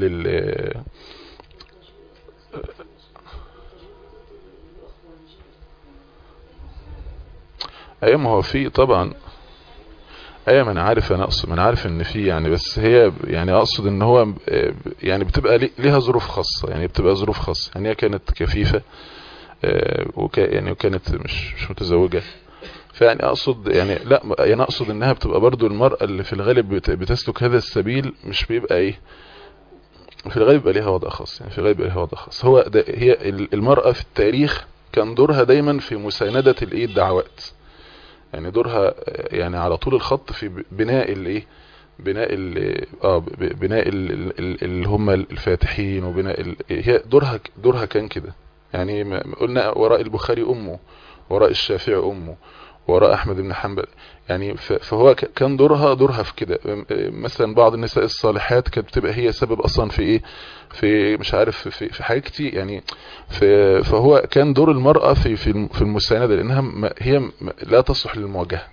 ايوه، ما هو في طبعا. ايوه، ما انا عارف، ما انا عارف ان في يعني، بس هي يعني اقصد ان هو يعني بتبقى ليها ظروف خاصة، يعني بتبقى ظروف خاصة. يعني هي كانت كفيفة يعني وكانت مش متزوجة، فيعني اقصد يعني لا، يعني اقصد انها بتبقى برضو المرأة اللي في الغالب بتسلك هذا السبيل، مش بيبقى ايه، في الغالب بيبقى ليها وضع خاص، يعني في الغالب بيبقى ليها وضع خاص. هو ده، هي المرأة في التاريخ كان دورها دايما في مساندة الايه الدعوات، يعني دورها يعني على طول الخط في بناء الايه، بناء بناء اللي هم الفاتحين، وبناء هي دورها كان كده يعني. قلنا وراء البخاري امه، وراء الشافعي امه، وراء احمد بن حنبل، يعني فهو كان دورها في كده. مثلا بعض النساء الصالحات كانت بتبقى هي سبب اصلا في ايه، في مش عارف في حاجات كتير يعني. فهو كان دور المرأة في المساندة، لانها هي لا تصلح للمواجهة،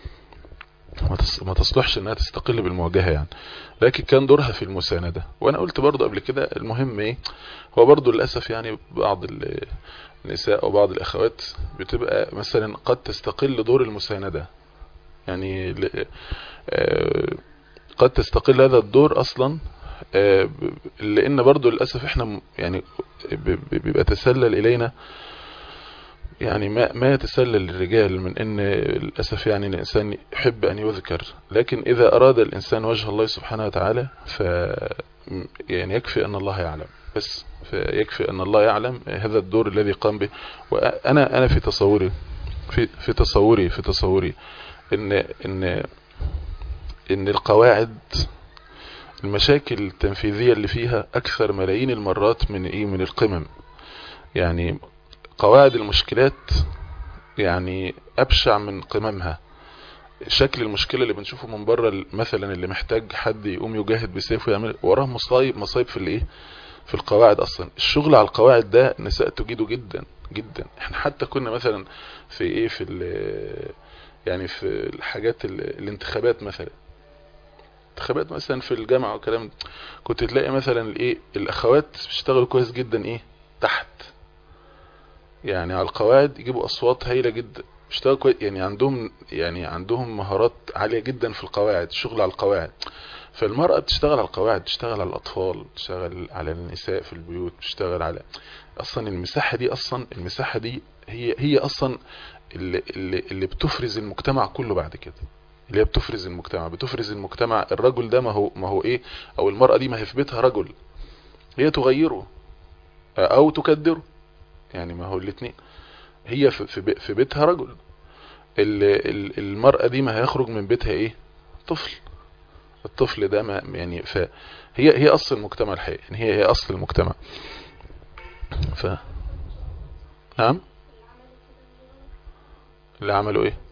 ما تصلحش انها تستقل بالمواجهة يعني، لكن كان دورها في المساندة. وانا قلت برضو قبل كده المهم ايه، هو برضو للأسف يعني بعض النساء او بعض الاخوات بتبقى مثلا قد تستقل دور المساندة، يعني قد تستقل هذا الدور اصلا، لان برضو للأسف احنا يعني بيبقى تسلل الينا يعني ما يتسلل للرجال من ان للأسف يعني الانسان يحب ان يذكر، لكن اذا اراد الانسان وجه الله سبحانه وتعالى يعني يكفي ان الله يعلم، بس فيكفي ان الله يعلم هذا الدور الذي قام به. وانا في تصوري في تصوري ان القواعد، المشاكل التنفيذية اللي فيها اكثر ملايين المرات من القمم. يعني قواعد المشكلات يعني ابشع من قممها. شكل المشكلة اللي بنشوفه من بره مثلا، اللي محتاج حد يقوم يجاهد بسيفه ويعمل وراه مصايب في الايه، في القواعد. اصلا الشغل على القواعد ده نساء تجيده جدا جدا. احنا حتى كنا مثلا في ايه، يعني في الحاجات الانتخابات مثلا، انتخابات مثلا في الجامعة والكلام ده، كنت تلاقي مثلا الايه الاخوات بيشتغلوا كويس جدا ايه تحت، يعني على القواعد يجيبوا اصوات هايلة جدا، بيشتغلوا كويس، يعني عندهم مهارات عالية جدا في القواعد، الشغل على القواعد. فالمرأة بتشتغل على القواعد، بتشتغل على الاطفال، بتشتغل على النساء في البيوت، بتشتغل على اصلا المساحة دي هي اصلا اللي بتفرز المجتمع كله بعد كده، اللي هي بتفرز المجتمع. الرجل ده ما هو ايه، او المرأة دي ما هي في بيتها رجل، هي تغيره او تكدره، يعني ما هو الاتنين. هي في بيتها رجل، المرأة دي ما هيخرج من بيتها ايه، طفل. الطفل ده ما يعني هي اصل المجتمع الحقيقي، يعني هي اصل المجتمع. ف نعم. اللي عملوا ايه؟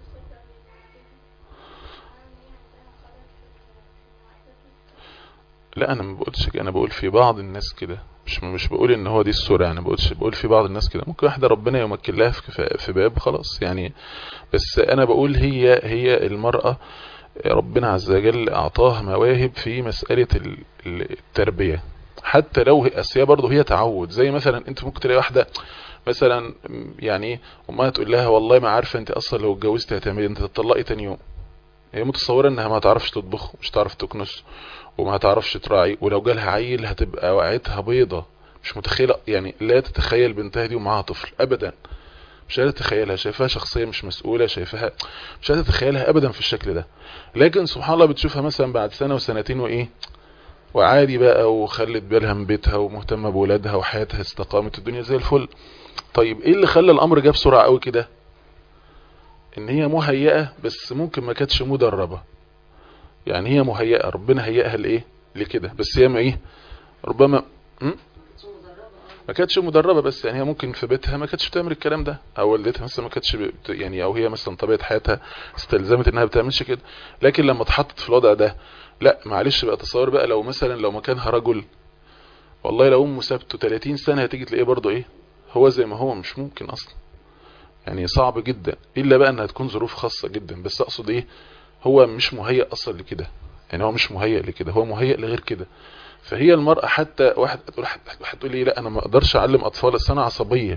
لا انا ما بقولش كده، انا بقول في بعض الناس كده، مش بقول ان هو دي الصورة، يعني بقول في بعض الناس كده، ممكن واحدة ربنا يمكن لها في باب خلاص يعني. بس انا بقول هي المرأة ربنا عز وجل اعطاها مواهب في مسألة التربية، حتى لو هي برضه هي تعود. زي مثلا انت ممكن تلاقي واحدة مثلا يعني امها تقول لها والله ما عارفة انت اصلا لو اتجوزت هتعملي، انت تطلقي تاني يوم. هي متصورة انها ما تعرفش تطبخ، مش تعرف تكنس، وما تعرفش تراعي، ولو جالها عيل هتبقى وقعتها بيضة. مش متخيلة، يعني لا تتخيل بنتها دي ومعاها طفل ابدا، مش قادرة تتخيلها، شايفاها شخصية مش مسؤولة، شايفاها مش قادرة تتخيلها ابدا في الشكل ده. لكن سبحان الله بتشوفها مثلا بعد سنة وسنتين وايه، وعادي بقى، وخلت بالها من بيتها، ومهتمة بولادها، وحياتها استقامت، الدنيا زي الفل. طيب ايه اللي خلى الامر جاب بسرعة قوي كده؟ ان هي مهيئة، بس ممكن ما كانتش مدربة. يعني هي مهيئة، ربنا هيئها لايه، لكده، بس هي ما ايه، ربما ما كانتش مدربة. بس يعني هي ممكن في بيتها ما كانتش بتعمل الكلام ده، او والدتها مثلا ما كانتش يعني، او هي مثلا طبيعة حياتها استلزمت انها بتعملش كده. لكن لما اتحطت في الوضع ده، لا معلش بقى، تصور بقى لو مثلا لو مكانها رجل، والله لو امه سابته 30 سنة هتيجي تلاقيه برضه ايه، هو زي ما هو، مش ممكن اصلا، يعني صعب جدا، الا بقى انها تكون ظروف خاصة جدا. بس اقصد ايه، هو مش مهيئ اصلا لكده، يعني هو مش مهيئ لكده، هو مهيئ لغير كده. فهي المرأة، حتى واحد تقول لي لا انا ما اقدرش اعلم اطفال السنة عصبية،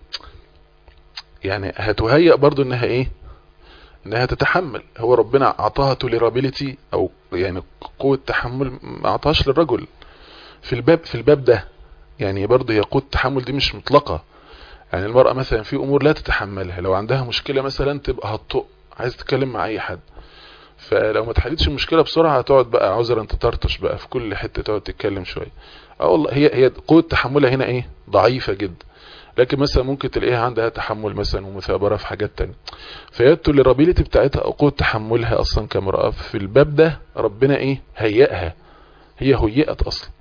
يعني هتهيئ برضو انها ايه، انها تتحمل. هو ربنا اعطاها توليرابيليتي، او يعني قوة تحمل، ما اعطاهاش للرجل في الباب ده. يعني برضو هي قوة التحمل دي مش مطلقة. يعني المرأة مثلا في امور لا تتحملها، لو عندها مشكلة مثلا تبقى هتطق، عايز تتكلم مع اي حد، فلو ما تحلتش المشكلة بسرعة هتقعد بقى عذرا تطرطش بقى في كل حتة، تقعد تتكلم شوية. اه والله هي قوة تحملها هنا ايه، ضعيفة جدا. لكن مثلا ممكن تلاقيها عندها تحمل مثلا ومثابرة في حاجات تانية. فهي التوليرابيليتي بتاعتها او قوة تحملها اصلا كامرأة في الباب ده ربنا ايه هيئها، هي هيئت اصلا.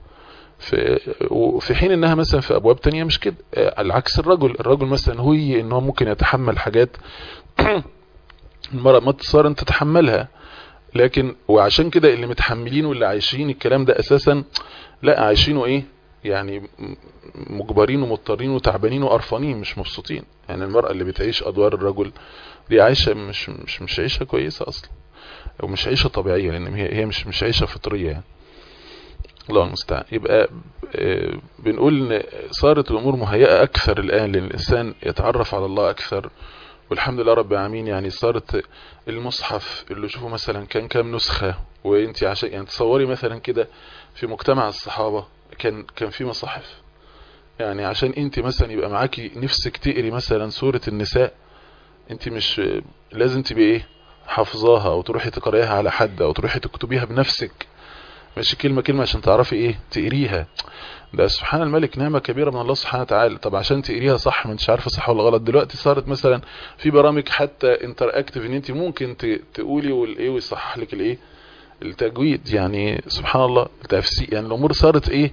وفي حين انها مثلا في ابواب تانية مش كده، على عكس الرجل مثلا هو ان هو ممكن يتحمل حاجات المرأة ما تصار ان تتحملها. لكن وعشان كده اللي متحملين واللي عايشين الكلام ده اساسا، لا عايشينه ايه، يعني مجبرين ومضطرين وتعبانين وقرفانين، مش مبسوطين. يعني المرأة اللي بتعيش ادوار الرجل دي عايشة مش عيشة كويسة اصلا، او مش عيشة طبيعية، لان هي مش عيشة فطرية يعني. الله المستعان. يبقى بنقول ان صارت الامور مهيئة اكثر الان للانسان يتعرف على الله اكثر، والحمد لله رب العالمين. يعني صارت المصحف اللي شوفوا مثلا كان كام نسخة، وانت عشان يعني تصوري مثلا كده في مجتمع الصحابة كان في مصاحف، يعني عشان انت مثلا يبقى معاكي نفسك تقري مثلا سورة النساء، انت مش لازم تبقى ايه حافظاها، او تروحي تقرأيها على حد، او تروحي تكتبيها بنفسك، مش كلمة كلمة عشان تعرفي ايه تقريها. ده سبحان الملك نعمة كبيرة من الله سبحانه وتعالى. طب عشان تقريها صح، ما انتش عارفة صح ولا غلط. دلوقتي صارت مثلا في برامج حتى انتر اكتف، ان انت ممكن تقولي والايه ويصحح لك الايه التجويد. يعني سبحان الله التفسير، يعني الامور صارت ايه.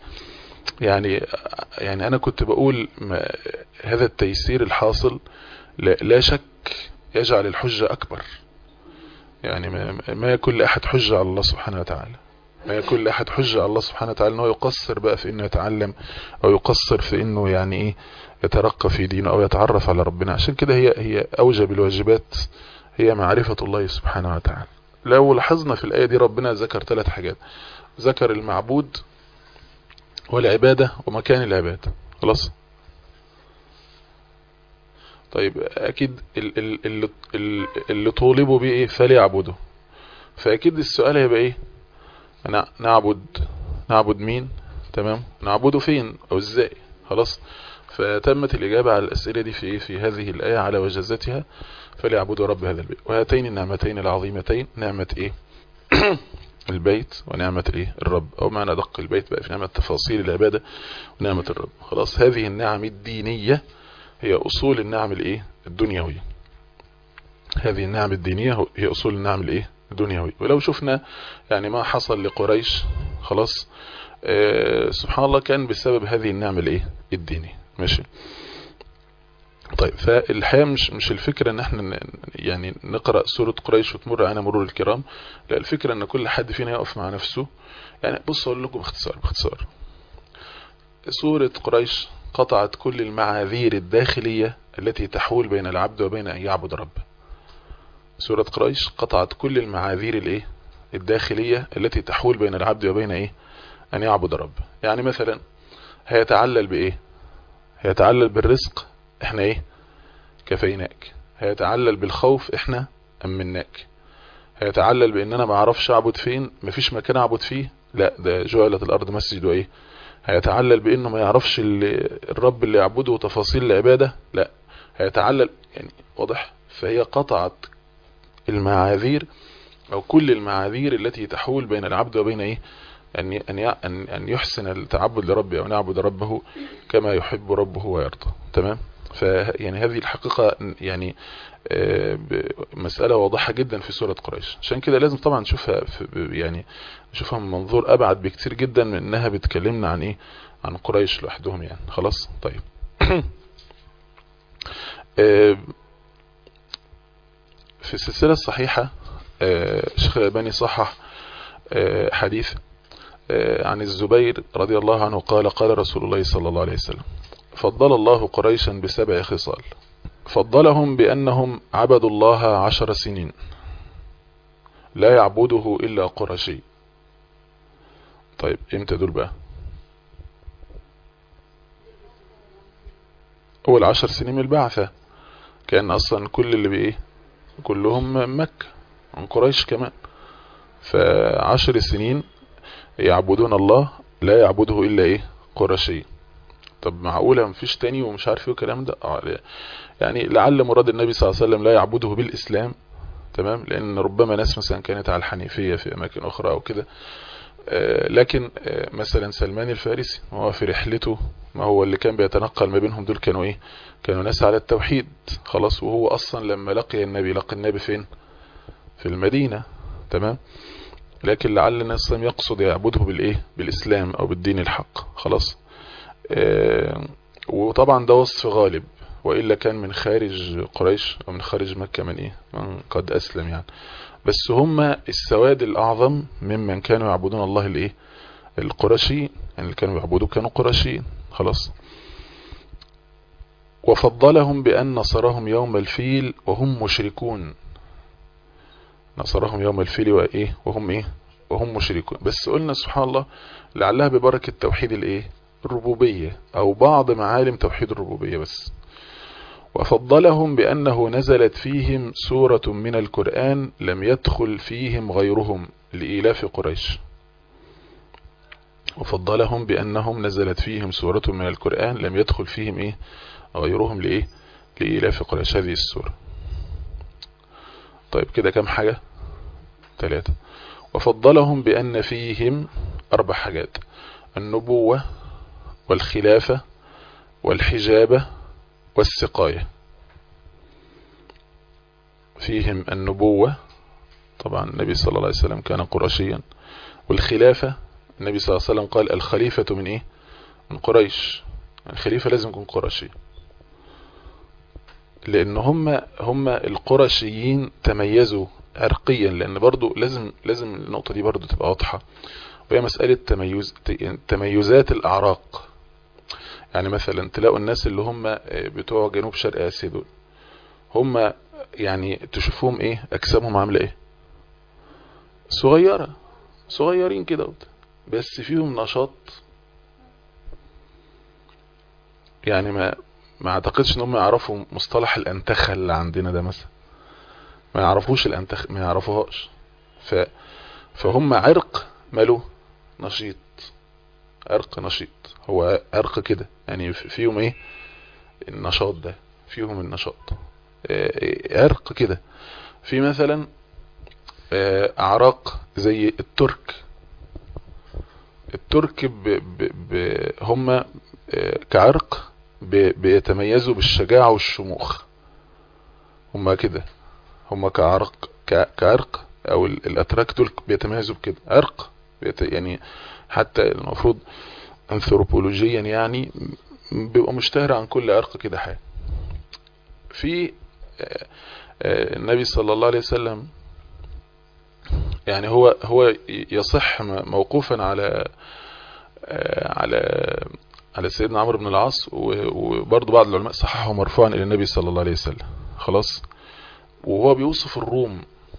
يعني انا كنت بقول هذا التيسير الحاصل لا شك يجعل الحجة اكبر. يعني ما يكون لأحد حجة على الله سبحانه وتعالى، ما يكون لأحد حجة على الله سبحانه وتعالى انه يقصر بقى في انه يتعلم، او يقصر في انه يعني ايه يترقى في دينه، او يتعرف على ربنا. عشان كده هي اوجب الواجبات هي معرفة الله سبحانه وتعالى. لو لاحظنا في الآية دي ربنا ذكر 3 حاجات، ذكر المعبود والعبادة ومكان العبادة. خلاص. طيب اكيد اللي طولبوا بيه ايه؟ فليعبدوا. فاكيد السؤال هيبقى ايه؟ نعبد مين؟ تمام. نعبده فين او ازاي؟ خلاص. فتمت الإجابة على الأسئلة دي في في هذه الآية على وجزتها، فليعبدوا رب هذا البيت. وهاتين النعمتين العظيمتين، نعمة ايه؟ البيت ونعمة الايه؟ الرب، او معنى ادق البيت بقى في نعمة تفاصيل العبادة ونعمة الرب. خلاص. هذه النعم الدينية هي اصول النعم الايه؟ الدنيوية. هذه النعم الدينية هي اصول النعم الايه؟ الدنيوية. ولو شفنا يعني ما حصل لقريش، خلاص، سبحان الله، كان بسبب هذه النعم الايه؟ الدينية. ماشي. طيب فالحقيقة مش الفكرة ان احنا يعني نقرأ سورة قريش وتمر علينا مرور الكرام. لا، الفكرة ان كل حد فينا يقف مع نفسه. يعني بص اقول لكم باختصار. سورة قريش قطعت كل المعاذير الداخلية التي تحول بين العبد وبين ان يعبد ربه. سورة قريش قطعت كل المعاذير الايه؟ الداخلية التي تحول بين العبد وبين ايه؟ ان يعبد ربه. يعني مثلا هيتعلل بايه؟ هيتعلل بالرزق، احنا ايه؟ كفيناك. هيتعلل بالخوف، احنا امناك. هيتعلل بان انا ما اعرفش اعبد فين، مفيش مكان اعبد فيه، لا ده جعلت الارض مسجد وايه. هيتعلل بانه ما يعرفش الرب اللي يعبده وتفاصيل العبادة، لا هيتعلل، يعني واضح. فهي قطعت المعاذير او كل المعاذير التي تحول بين العبد وبين ايه؟ ان يحسن التعبد لربه او نعبد ربه كما يحب ربه ويرضى. تمام. فيعني هذه الحقيقة يعني مسألة واضحة جدا في سورة قريش. عشان كده لازم طبعا نشوفها يعني نشوفها من منظور ابعد بكتير جدا من انها بتكلمنا عن ايه؟ عن قريش لوحدهم يعني. خلاص. طيب. في السلسلة الصحيحة الشيخ الألباني صحح حديث عن الزبير رضي الله عنه قال قال رسول الله صلى الله عليه وسلم: فضل الله قريشا ب7 خصال. فضلهم بأنهم عبدوا الله 10 سنين لا يعبده إلا قرشي. طيب امتى دول بقى؟ أول 10 سنين من البعثة. كان أصلا كل اللي بإيه؟ كلهم مكة من قريش كمان. ف10 سنين يعبدون الله لا يعبده إلا إيه؟ قرشي. طب معقولة مفيش تاني ومش عارف ايه الكلام ده؟ يعني لعل مراد النبي صلى الله عليه وسلم لا يعبده بالإسلام. تمام. لأن ربما ناس مثلا كانت على الحنيفية في أماكن أخرى أو كده. لكن مثلا سلمان الفارسي وهو في رحلته، ما هو اللي كان بيتنقل ما بينهم دول كانوا ايه؟ كانوا ناس على التوحيد. خلاص. وهو أصلا لما لقي النبي فين؟ في المدينة. تمام. لكن لعل الناس يقصد يعبده بالايه؟ بالإسلام أو بالدين الحق. خلاص. وطبعا ده وصف غالب، وإلا كان من خارج قريش أو من خارج مكة من إيه؟ من قد أسلم يعني. بس هم السواد الأعظم ممن كانوا يعبدون الله الإيه؟ القرشي، يعني اللي كانوا يعبدوا كانوا قرشيين. خلاص. وفضلهم بأن نصرهم يوم الفيل وهم مشركون. نصرهم يوم الفيل وإيه؟ وهم إيه؟ وهم مشركون. بس قلنا سبحان الله لعلها ببركة توحيد الإيه؟ الربوبية أو بعض معالم توحيد الربوبية بس. وفضلهم بأنه نزلت فيهم سورة من القرآن لم يدخل فيهم غيرهم لإيلاف قريش. وفضلهم بأنهم نزلت فيهم سورة من القرآن لم يدخل فيهم إيه؟ غيرهم لإيه؟ لإيلاف قريش. هذه السورة. طيب كده كم حاجة؟ 3. وفضلهم بأن فيهم 4 حاجات: النبوة والخلافة والحجابة والسقاية. فيهم النبوة، طبعا النبي صلى الله عليه وسلم كان قرشيا. والخلافة، النبي صلى الله عليه وسلم قال الخليفة من ايه؟ من قريش. الخليفة لازم يكون قرشي، لان هم القرشيين تميزوا عرقيا. لان برضو لازم النقطة دي برضو تبقى واضحة، وهي مسألة تميزات الأعراق. يعني مثلا تلاقوا الناس اللي هم بتوع جنوب شرق آسيا دول، هم يعني تشوفهم ايه اجسامهم عاملة ايه، صغيرين كده، بس فيهم نشاط. يعني ما اعتقدش ان هم يعرفوا مصطلح الانتخة اللي عندنا ده مثلا، ما يعرفوش الانتخ، ما يعرفوهاش. فهم عرق ماله نشيط، عرق نشيط، هو عرق كده يعني فيهم ايه النشاط ده، فيهم النشاط. عرق كده. في مثلا اعراق زي الترك هم كعرق بيتميزوا بالشجاعة والشموخ. هم كده، هم كعرق او الاتراك دول بيتميزوا بكده، عرق يعني حتى المفروض انثروبولوجيا يعني بيبقى مشتهر عن كل عرق كده حاجة. في النبي صلى الله عليه وسلم يعني هو يصح موقوفا على سيدنا عمرو بن العاص، وبرضه بعض العلماء صححه مرفوعا الى النبي صلى الله عليه وسلم. خلاص. وهو بيوصف الروم،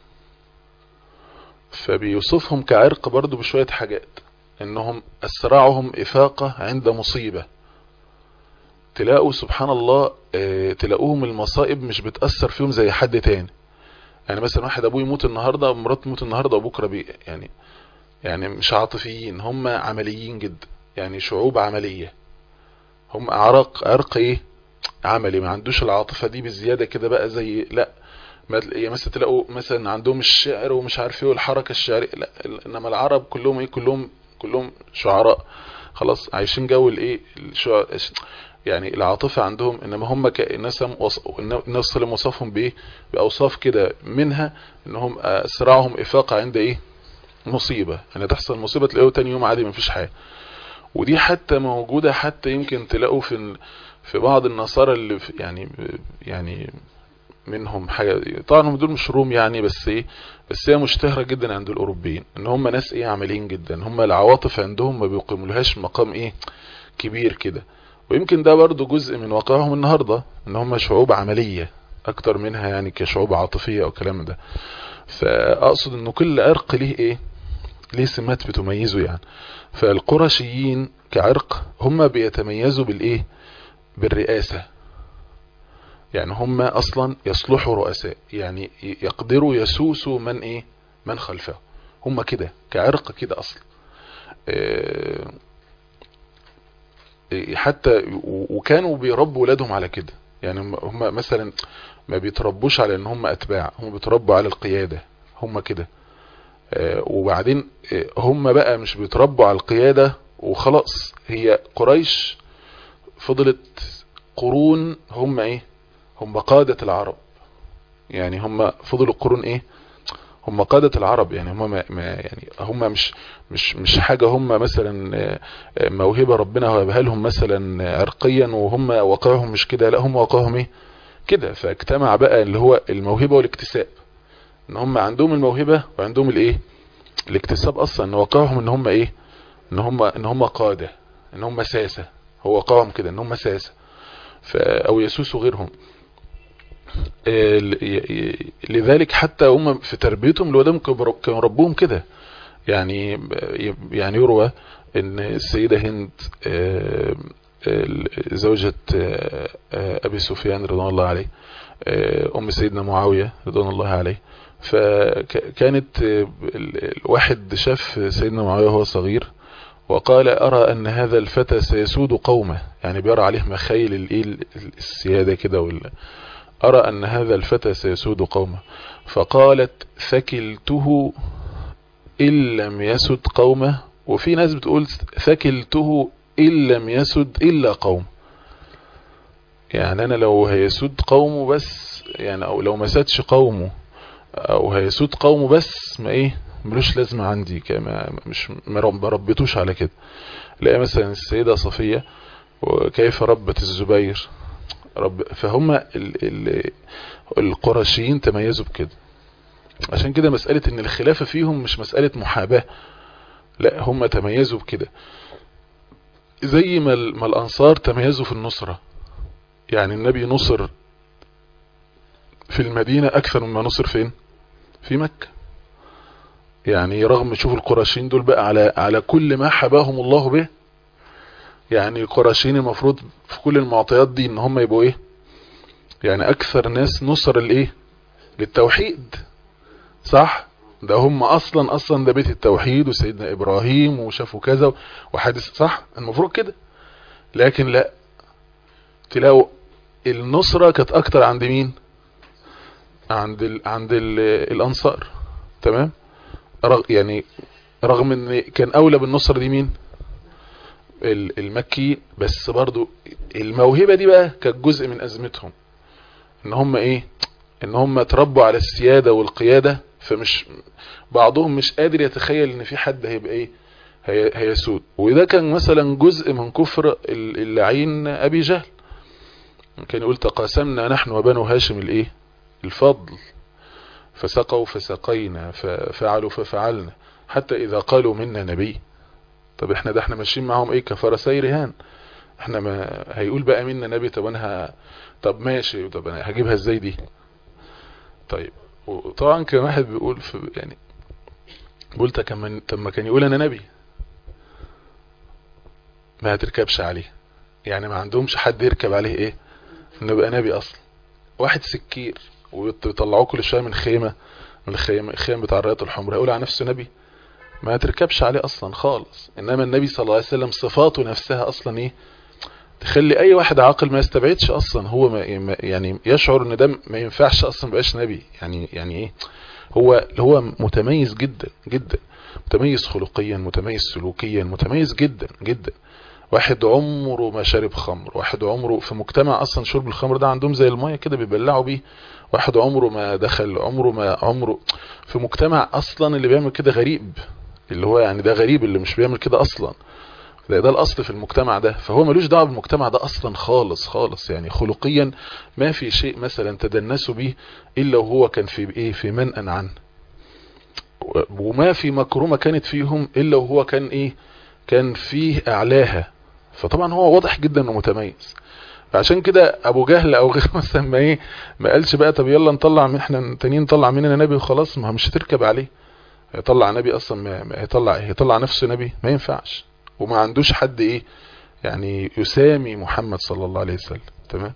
فبيوصفهم كعرق برضه بشوية حاجات، انهم اسرعهم افاقة عند مصيبة. تلاقوا سبحان الله تلاقوهم المصائب مش بتأثر فيهم زي حد تاني. يعني مثلا واحد ابوه يموت النهاردة، مراته تموت النهاردة، وبكرة يعني مش عاطفيين، هم عمليين جدا، يعني شعوب عملية. هم عرق ايه عملي، ما عندوش العاطفة دي بالزيادة كده بقى زي لا مثلا تلاقوا مثلا عندهم الشعر ومش عارف ايه والحركة الشعرية، لا. انما العرب كلهم ايه، كلهم شعراء، خلاص عايشين جو الايه يعني العاطفة عندهم. انما هم الناس صلى وصفهم بايه، باوصاف كده، منها انهم اسرعهم افاقة عند ايه مصيبة. يعني تحصل مصيبة تلاقوه تاني يوم عادي مفيش حاجة. ودي حتى موجودة، حتى يمكن تلاقوا في بعض النصارى اللي يعني منهم حاجة. طبعا هم دول مش روم يعني، بس هي مشتهرة جدا عند الاوروبيين ان هم ناس ايه عمليين جدا. هم العواطف عندهم ما بيقيمولهاش مقام ايه كبير كده. ويمكن ده برضو جزء من واقعهم النهاردة، ان هم شعوب عملية اكتر منها يعني كشعوب عاطفية او كلام ده. فاقصد انه كل عرق ليه ايه، ليه سمات بتميزه يعني. فالقرشيين كعرق هم بيتميزوا بالايه، بالرئاسة. يعني هم اصلا يصلحوا رؤساء، يعني يقدروا يسوسوا من ايه، من خلفه. هم كده كعرق كده اصلا. حتى وكانوا بيربوا ولادهم على كده. يعني هم مثلا ما بيتربوش على ان هم اتباع، هم بيتربوا على القيادة. هم كده. وبعدين هم بقى مش بيتربوا على القيادة وخلاص. هي قريش فضلت قرون هم ايه، هم قادة العرب. يعني هم فضلوا قرون ايه، هم قادة العرب. يعني هم يعني هم مش حاجة، هم مثلا موهبة ربنا وهبها لهم مثلا عرقيا وهم واقعهم مش كده، لا هم واقعهم ايه كده. فاجتمع بقى اللي هو الموهبة والاكتساب، ان هم عندهم الموهبة وعندهم الايه الاكتساب. اصلا ان واقعهم ان هم ايه، ان هم قادة، ان هم ساسة. هو واقعهم كده ان هم ساسة او يسوسوا غيرهم. لذلك حتى هم في تربيتهم لولادهم كانوا ربوهم كده. يعني يروى ان السيدة هند زوجة ابي سفيان رضوان الله عليه، ام سيدنا معاوية رضوان الله عليه، فكانت الواحد شاف سيدنا معاوية وهو صغير وقال ارى ان هذا الفتى سيسود قومه. يعني بيرى عليه مخيل السيادة كده أرى أن هذا الفتى سيسود قومه. فقالت ثكلته إن لم يسد قومه. وفي ناس بتقول ثكلته إن لم يسد إلا قوم. يعني أنا لو هيسود قومه بس، يعني أو لو ما سادش قومه أو هيسود قومه بس، ما إيه ملوش لازمة عندي، كما مش مربيتوش على كده. لا مثلا السيدة صفية وكيف ربت الزبير فهم القرشيين تميزوا بكده. عشان كده مسألة ان الخلافة فيهم مش مسألة محاباة، لا هم تميزوا بكده. زي ما الانصار تميزوا في النصرة. يعني النبي نصر في المدينة اكثر مما نصر فين؟ في مكة. يعني رغم شوف القرشين دول بقى على كل ما حباهم الله به، يعني القرشين المفروض في كل المعطيات دي ان هم يبقوا ايه؟ يعني اكثر ناس نصر الايه؟ للتوحيد، صح؟ ده هم اصلا ده بيت التوحيد وسيدنا ابراهيم وشافوا كذا وحادث، صح؟ المفروض كده. لكن لا، تلاقوا النصرة كانت اكتر عند مين؟ عند الانصار. تمام. يعني رغم ان كان اولى بالنصرة دي مين؟ المكي. بس برضو الموهبة دي بقى كانت جزء من ازمتهم، ان هم ايه؟ ان هم اتربوا على السيادة والقيادة، فمش بعضهم مش قادر يتخيل ان في حد هيبقى ايه؟ هيسود. وده كان مثلا جزء من كفر اللعين ابي جهل. كان يقول تقاسمنا نحن وبنو هاشم الايه؟ الفضل، فسقوا فسقينا، ففعلوا ففعلنا، حتى اذا قالوا منا نبي. طب احنا ماشيين معهم ايه؟ كفرسي رهان. احنا ما هيقول بقى منا نبي؟ طب انا طب ماشي، طب انا هجيبها ازاي دي؟ طيب. وطبعا كان واحد بيقول يعني قلت كمان، طب ما كان يقول انا نبي، ما هتركبش عليه. يعني ما عندهمش حد يركب عليه ايه؟ انه يبقى نبي اصلا. واحد سكير ويطلعوه كل شويه من خيمه من الخيم بتاع الرايات الحمراء، يقول على نفسه نبي؟ ما هتركبش عليه اصلا خالص. انما النبي صلى الله عليه وسلم صفاته نفسها اصلا ايه؟ تخلي اي واحد عاقل ما يستبعدش اصلا، هو ما يعني يشعر ان ده ما ينفعش اصلا بقاش نبي. يعني ايه؟ هو متميز جدا جدا، متميز خلقيا، متميز سلوكيا، متميز جدا جدا. واحد عمره ما شرب خمر، واحد عمره في مجتمع اصلا شرب الخمر ده عندهم زي المية كده بيبلعوا بيه، واحد عمره ما دخل، عمره في مجتمع اصلا اللي بيعمل كده غريب، اللي هو يعني ده غريب اللي مش بيعمل كده اصلا، ده الاصل في المجتمع ده. فهو ملوش دعوه بالمجتمع ده اصلا خالص خالص. يعني خلقيا ما في شيء مثلا تدنسوا به الا وهو كان في ايه؟ في منأى عنه. وما في مكرمه كانت فيهم الا وهو كان ايه؟ كان فيه اعلاها. فطبعا هو واضح جدا انه متميز. فعشان كده ابو جهل او غيره مثلا ما قالش بقى طب يلا نطلع من احنا تانيين نطلع مننا نبي وخلاص. ما مش هتركب عليه، هيطلع نبي اصلا؟ ما هيطلع نفسه نبي؟ ما ينفعش. وما عندوش حد ايه يعني يسامي محمد صلى الله عليه وسلم. تمام.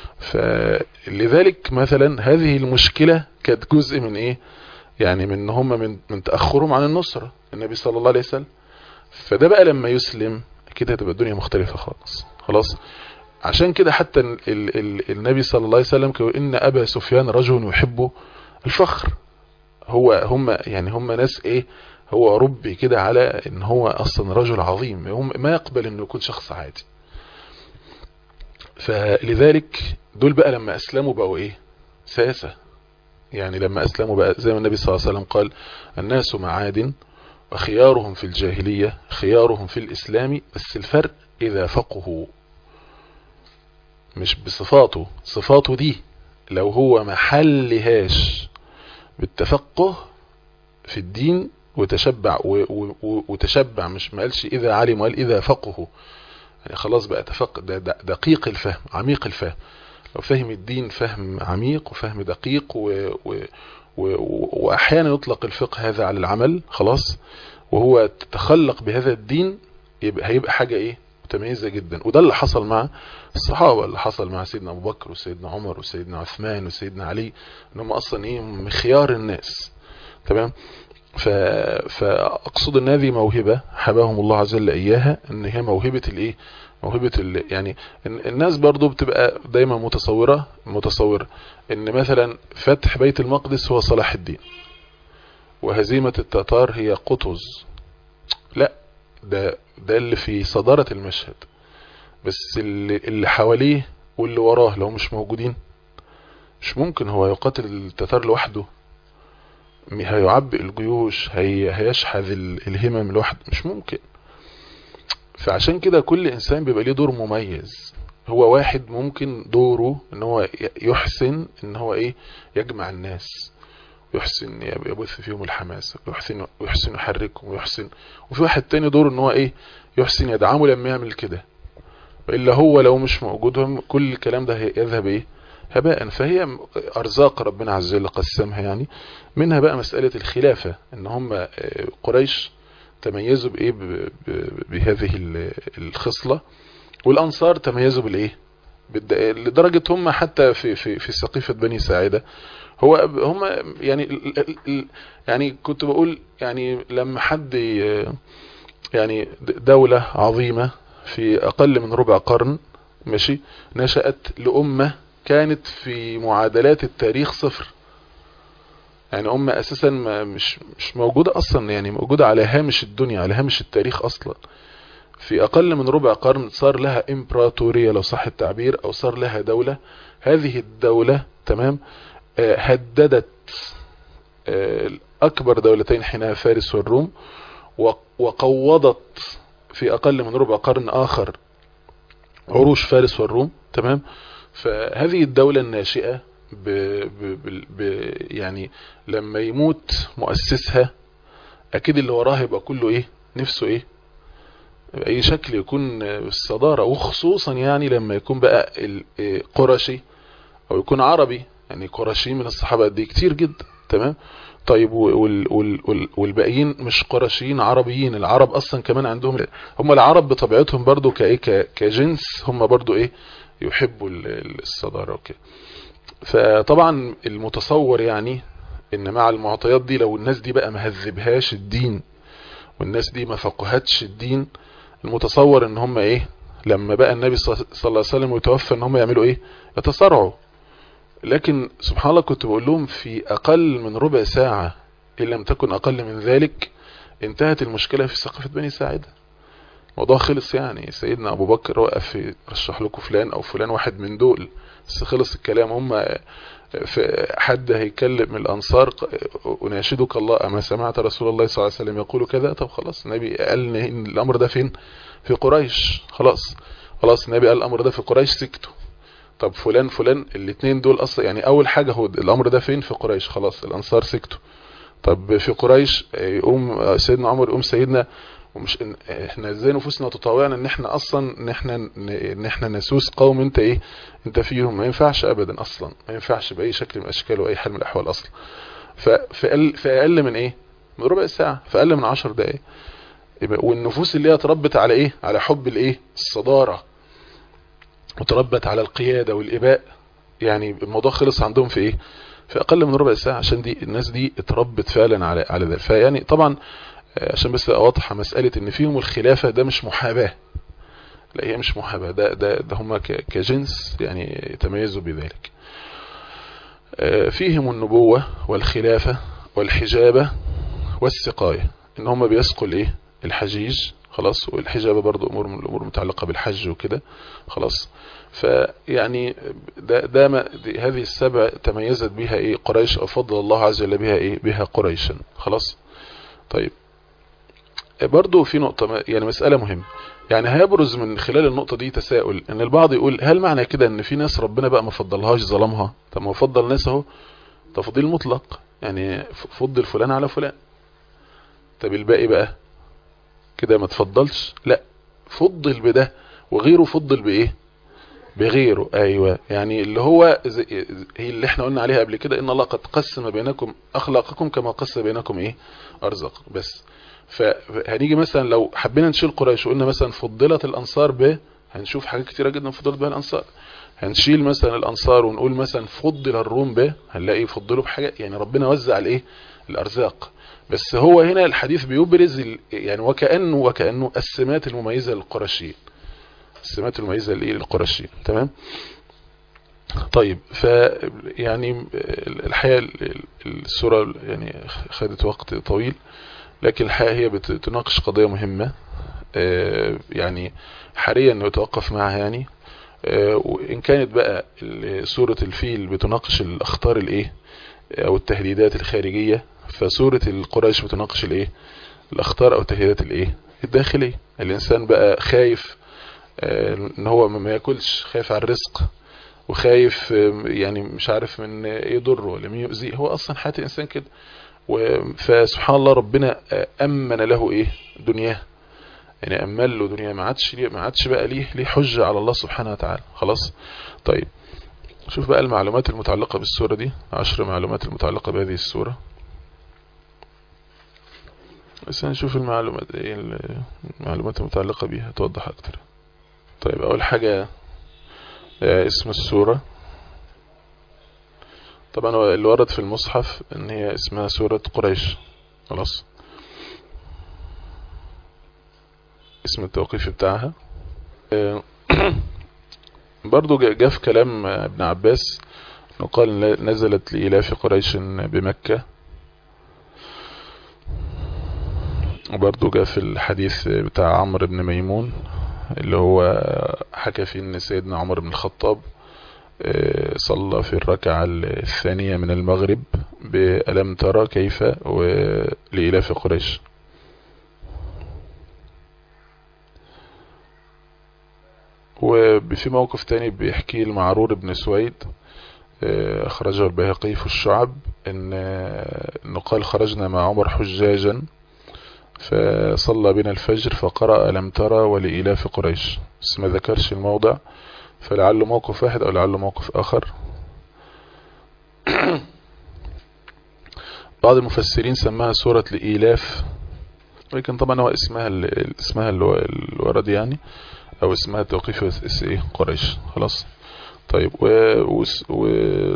فلذلك مثلا هذه المشكلة كانت جزء من ايه؟ يعني من هم من تأخرهم عن النصرة النبي صلى الله عليه وسلم. فده بقى لما يسلم كده هتبقى الدنيا مختلفة خلاص. عشان كده حتى النبي صلى الله عليه وسلم كان إن أبا سفيان رجل يحب الفخر. هم ناس ايه؟ هو ربي كده على ان هو اصلا رجل عظيم، ما يقبل انه يكون شخص عادي. فلذلك دول بقى لما اسلموا بقوا ايه؟ ساسة. يعني لما اسلموا بقى زي ما النبي صلى الله عليه وسلم قال الناس معادن وخيارهم في الجاهلية خيارهم في الاسلام، بس الفرق اذا فقهوا. مش بصفاته، صفاته دي لو هو ما حلهاش بالتفقه في الدين وتشبع مش ما قالش اذا علم، وقال اذا فقهوا. يعني خلاص بقى ده دقيق الفهم، عميق الفهم. لو فهم الدين فهم عميق وفهم دقيق واحيانا يطلق الفقه هذا على العمل خلاص، وهو تتخلق بهذا الدين، هيبقى حاجة ايه؟ متميزة جدا. وده اللي حصل مع الصحابة، اللي حصل مع سيدنا ابو بكر وسيدنا عمر وسيدنا عثمان وسيدنا علي، انهم اصلا ايه؟ مخيار الناس. تمام. فاقصد ان هذه موهبة حباهم الله عز وجل اياها، ان هي موهبة الايه؟ موهبة يعني الناس برضو بتبقى دايما متصورة ان مثلا فتح بيت المقدس هو صلاح الدين وهزيمة التتار هي قطز. لا، ده اللي في صدارة المشهد، بس اللي حواليه واللي وراه لو مش موجودين مش ممكن هو يقاتل التتار لوحده، هيعبئ الجيوش، هيشحذ الهمم لوحده، مش ممكن. فعشان كده كل انسان بيبقى ليه دور مميز. هو واحد ممكن دوره ان هو يحسن ان هو ايه؟ يجمع الناس، ويحسن يبث فيهم الحماس، ويحسن يحركهم، وفي واحد تاني دوره ان هو ايه؟ يحسن يدعمه لما يعمل كده. والا هو لو مش موجودهم كل الكلام ده يذهب ايه؟ هباء. فهي ارزاق ربنا عز وجل قسمها يعني. منها بقى مسألة الخلافة، ان هم قريش تميزوا بايه بهذه الخصلة، والانصار تميزوا بالايه لدرجة هم حتى في سقيفة بني ساعدة هم يعني يعني كنت بقول يعني لما حد يعني دولة عظيمة في اقل من ربع قرن ماشي نشأت لأمة كانت في معادلات التاريخ صفر، يعني أمة أساسا مش موجودة أصلا، يعني موجودة على هامش الدنيا، على هامش التاريخ أصلا. في أقل من ربع قرن صار لها إمبراطورية لو صح التعبير، أو صار لها دولة. هذه الدولة تمام هددت أكبر دولتين حينها فارس والروم، وقوضت في أقل من ربع قرن آخر عروش فارس والروم تمام. فهذه الدولة الناشئة يعني لما يموت مؤسسها اكيد اللي وراه يبقى كله ايه نفسه ايه بأي شكل يكون بالصدارة، وخصوصا يعني لما يكون بقى قرشي او يكون عربي، يعني قرشي من الصحابة دي كتير جدا تمام. طيب والباقيين مش قرشيين عربيين، العرب اصلا كمان عندهم هم العرب بطبيعتهم برضو كايه كجنس هم برضو ايه يحبوا الصدارة وكده. فطبعا المتصور يعني ان مع المعطيات دي لو الناس دي بقى ما هذبهاش الدين والناس دي ما فقهتش الدين، المتصور ان هم ايه لما بقى النبي صلى الله عليه وسلم يتوفى ان هم يعملوا ايه يتصارعوا. لكن سبحان الله كنت بقول لهم في اقل من ربع ساعة ان لم تكن اقل من ذلك انتهت المشكلة في سقيفة بني ساعدة، الموضوع خلص. يعني سيدنا ابو بكر وقف يرشح لكم فلان او فلان واحد من دول، بس خلص الكلام. هم حد هيكلم الانصار اناشدك الله اما سمعت رسول الله صلى الله عليه وسلم يقول كذا، طب خلاص النبي قال ان الامر ده فين في قريش، خلاص النبي قال الامر ده في قريش سكتوا. طب فلان الاثنين دول اصلا يعني اول حاجة هو الامر ده فين في قريش، خلاص الانصار سكتوا. طب في قريش يقوم سيدنا عمر يقوم سيدنا ومش احنا ازاي نفوسنا تطاوعنا ان احنا اصلا ان احنا نسوس قوم انت ايه انت فيهم، ما ينفعش ابدا اصلا، ما ينفعش باي شكل من الاشكال واي حال من الاحوال اصلا. في اقل من ايه من ربع ساعة، في اقل من 10 دقائق، والنفوس اللي هي تربت على ايه على حب الايه الصدارة وتربت على القيادة والاباء، يعني الموضوع خلص عندهم في ايه في اقل من ربع ساعة، عشان دي الناس دي اتربت فعلا على ذلك. فيعني طبعا عشان بس اوضح مسألة ان فيهم الخلافة ده مش محاباة، لا هي مش محاباة، ده هم كجنس يعني يتميزوا بذلك. فيهم النبوة والخلافة والحجابة والسقاية، ان هم بيسقوا الايه الحجيج خلاص، والحجابة برضو امور من الامور المتعلقة بالحج وكده خلاص. فيعني هذه السبع تميزت بها ايه قريش، او فضل الله عز وجل بها ايه بها قريشا خلاص. طيب برضو في نقطة يعني مسألة مهمة، يعني هيبرز من خلال النقطة دي تساؤل ان البعض يقول هل معنى كده ان في ناس ربنا بقى ما فضلهاش ظلمها؟ طب ما فضل ناس اهو تفضيل مطلق، يعني فضل فلان على فلان، طب الباقي بقى كده ما تفضلش؟ لا فضل بده وغيره فضل بايه بغيره. ايوه يعني اللي هو هي اللي احنا قلنا عليها قبل كده ان الله قد قسم بينكم اخلاقكم كما قسم بينكم ايه ارزاق. بس فهنيجي مثلا لو حبينا نشيل قريش وقلنا مثلا فضلت الانصار هنشوف حاجات كتيرة جدا فضلت بها الانصار. هنشيل مثلا الانصار ونقول مثلا فضل الروم هنلاقي فضلوا بحاجة، يعني ربنا وزع الايه الارزاق. بس هو هنا الحديث بيبرز يعني وكأنه السمات المميزة للقرشيين، السمات المميزة للقرشيين تمام. طيب يعني الحقيقة السورة يعني خدت وقت طويل، لكن الحقيقة هي بتناقش قضية مهمة يعني حريا انه يتوقف معها يعني. وان كانت بقى سورة الفيل بتناقش الاخطار الايه او التهديدات الخارجية، فسورة القريش بتناقش الايه الاخطار او التهديدات الايه الداخلية. الانسان بقى خايف ان هو ما ياكلش، خايف على الرزق، وخايف يعني مش عارف من ايه يضره ولا مين يؤذيه، هو اصلا حياة الانسان كده. فسبحان الله ربنا امن له ايه دنياه، يعني امن له دنيا، ما عادش بقى ليه حجة على الله سبحانه وتعالى خلاص. طيب شوف بقى المعلومات المتعلقة بالسورة دي، 10 معلومات المتعلقة بهذه السورة. بس هنشوف المعلومات ايه، المعلومات المتعلقة بيها توضح اكتر. طيب اول حاجة اسم السورة. طبعا هو اللي ورد في المصحف ان هي اسمها سورة قريش، خلاص. اسم التوقيف بتاعها برضو جاء في كلام ابن عباس انه قال نزلت لإلاف قريش بمكة. وبرضو جاء في الحديث بتاع عمرو بن ميمون اللي هو حكى فيه ان سيدنا عمر بن الخطاب صلى في الركعة الثانية من المغرب بألم ترى كيف لإلاف قريش. وفي موقف تاني بيحكي المعرور بن سويد أخرجه البيهقي في الشعب إنه قال خرجنا مع عمر حجاجا فصلى بنا الفجر فقرأ ألم ترى ولإلاف قريش، بس ما ذكرش الموضع، فلعله موقف واحد أو لعله موقف آخر. بعض المفسرين سماها سورة لإلاف، لكن طبعا هو اسمها اللي ورد يعني، او اسمها توقيف قريش، خلاص. طيب و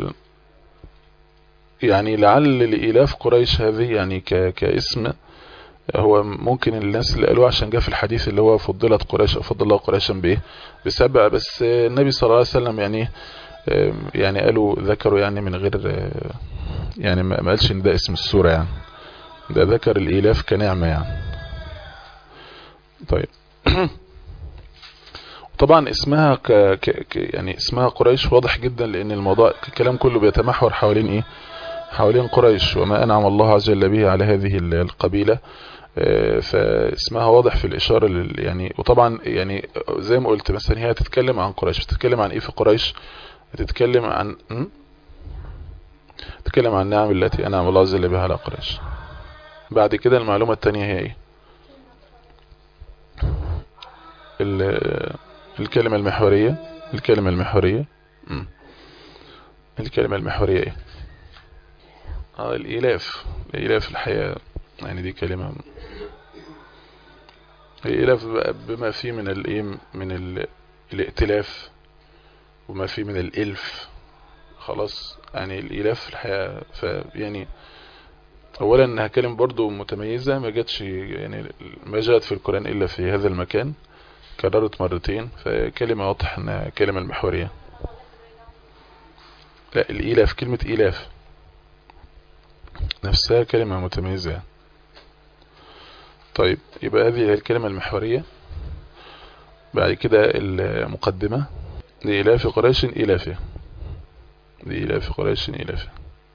يعني لعل لإلاف قريش هذه يعني كاسم، هو ممكن الناس اللي قالوه عشان جاء في الحديث اللي هو فضلت قريش، فضل الله قريشا بايه، بسبع. بس النبي صلى الله عليه وسلم يعني قالوا ذكروا يعني من غير يعني ما قالش ان ده اسم السورة، يعني ده ذكر الإلاف كنعمة يعني. طيب طبعا اسمها يعني اسمها قريش واضح جدا، لان الموضوع الكلام كله بيتمحور حوالين ايه، حوالين قريش وما انعم الله عز وجل به على هذه القبيلة. فاسمها واضح في الاشارة يعني. وطبعا يعني زي ما قلت مثلا هي تتكلم عن قريش، بتتكلم عن ايه في قريش، تتكلم عن تتكلم عن النعم التي انعم الله عز وجل بها على قريش. بعد كده المعلومة التانية هي ايه، الكلمة المحورية. الكلمة المحورية الكلمة المحورية ايه؟ الإلاف الحياة، يعني دي كلمة الإلاف بما فيه من الائتلاف وما فيه من الإلف، خلاص. يعني الإلاف الحياة، فيعني أولا انها كلمة برضو متميزة، ما جاتش يعني ما جاءت في القرآن إلا في هذا المكان، كررت مرتين، فكلمة واضح انها كلمة المحورية. لا، الإلاف كلمة إلاف نفسها كلمة متميزة. طيب يبقى هذه هي الكلمة المحورية. بعد كده المقدمة لإلاف قريش إلافه، لإلاف قريش إلافه.